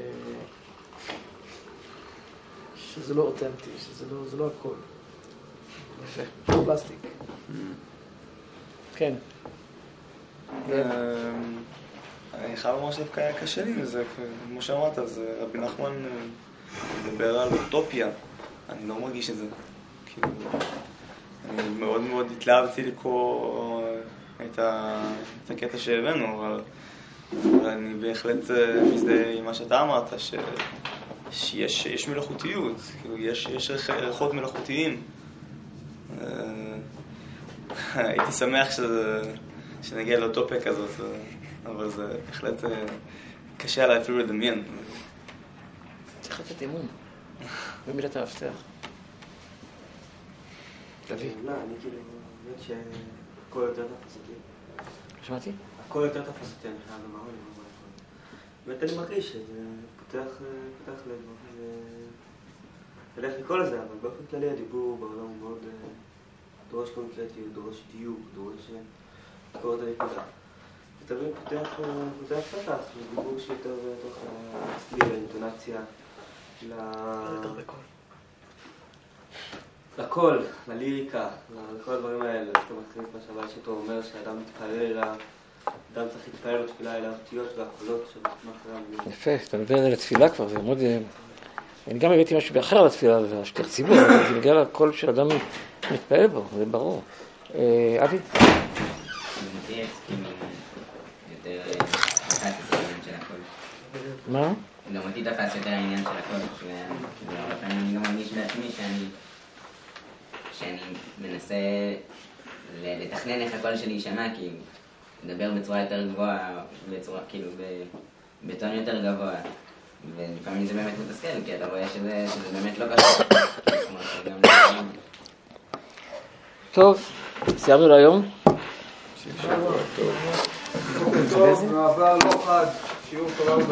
[SPEAKER 4] שזה לא אותנטי, שזה לא הכל.
[SPEAKER 1] יפה.
[SPEAKER 4] פלסטיק.
[SPEAKER 1] כן.
[SPEAKER 9] אני חייב לומר שדווקא היה קשה לי מזה, כמו שאמרת, אז רבי נחמן מדבר על אוטופיה, אני לא מרגיש את זה. כאילו, אני מאוד מאוד התלהבתי לקרוא את הקטע שהבאנו, אבל אני בהחלט מזדהה עם מה שאתה אמרת, שיש מלאכותיות, כאילו יש ריחות מלאכותיים. הייתי שמח שנגיע לאוטופיה כזאת, אבל זה בהחלט קשה עליי אפילו לדמיין.
[SPEAKER 1] צריך לתת אמון במילת המפתח. תביא.
[SPEAKER 10] לא, אני כאילו, באמת שהכל יותר תפס אותי.
[SPEAKER 1] שמעתי?
[SPEAKER 10] הכל יותר תפס אותי, אני חייב לומר לי. באמת אני מרגיש שזה פותח לדבר, ולך לקרוא לזה, אבל באופן כללי הדיבור בעולם הוא מאוד דורש קונקרטיות, דורש דיוק, דורש לקרוא את הנקודה. זה תמיד פותח פתח, זה דיבור שיותר תוך הסליל, האינטונציה, לקול, לליריקה, לכל הדברים האלה. זאת אומרת, מה שהבעל שטו אומר שהאדם מתפלל אליו, אדם צריך להתפלל בתפילה אל האותיות והקולות של מה קרה.
[SPEAKER 1] יפה, אתה מדבר על זה לתפילה כבר, זה מאוד... אני גם הבאתי משהו באחר על התפילה, זה השליח ציבור, אבל זה מגיע לקול של אדם מתפעל בו, זה ברור. אבי?
[SPEAKER 11] אותי כאילו יותר תפס את העניין של הכל.
[SPEAKER 1] מה?
[SPEAKER 11] גם אותי תפס יותר העניין של הכל, כאילו הרבה פעמים אני לא מרגיש בעצמי שאני מנסה לתכנן איך הקול שלי יישמע, כי לדבר בצורה יותר גבוהה, בצורה כאילו בטון יותר גבוה, ולפעמים זה באמת מתסכל, כי אתה רואה שזה באמת לא קשה.
[SPEAKER 1] טוב, סיימנו להיום.
[SPEAKER 8] טוב, מעבר לא חד, שיעור תורה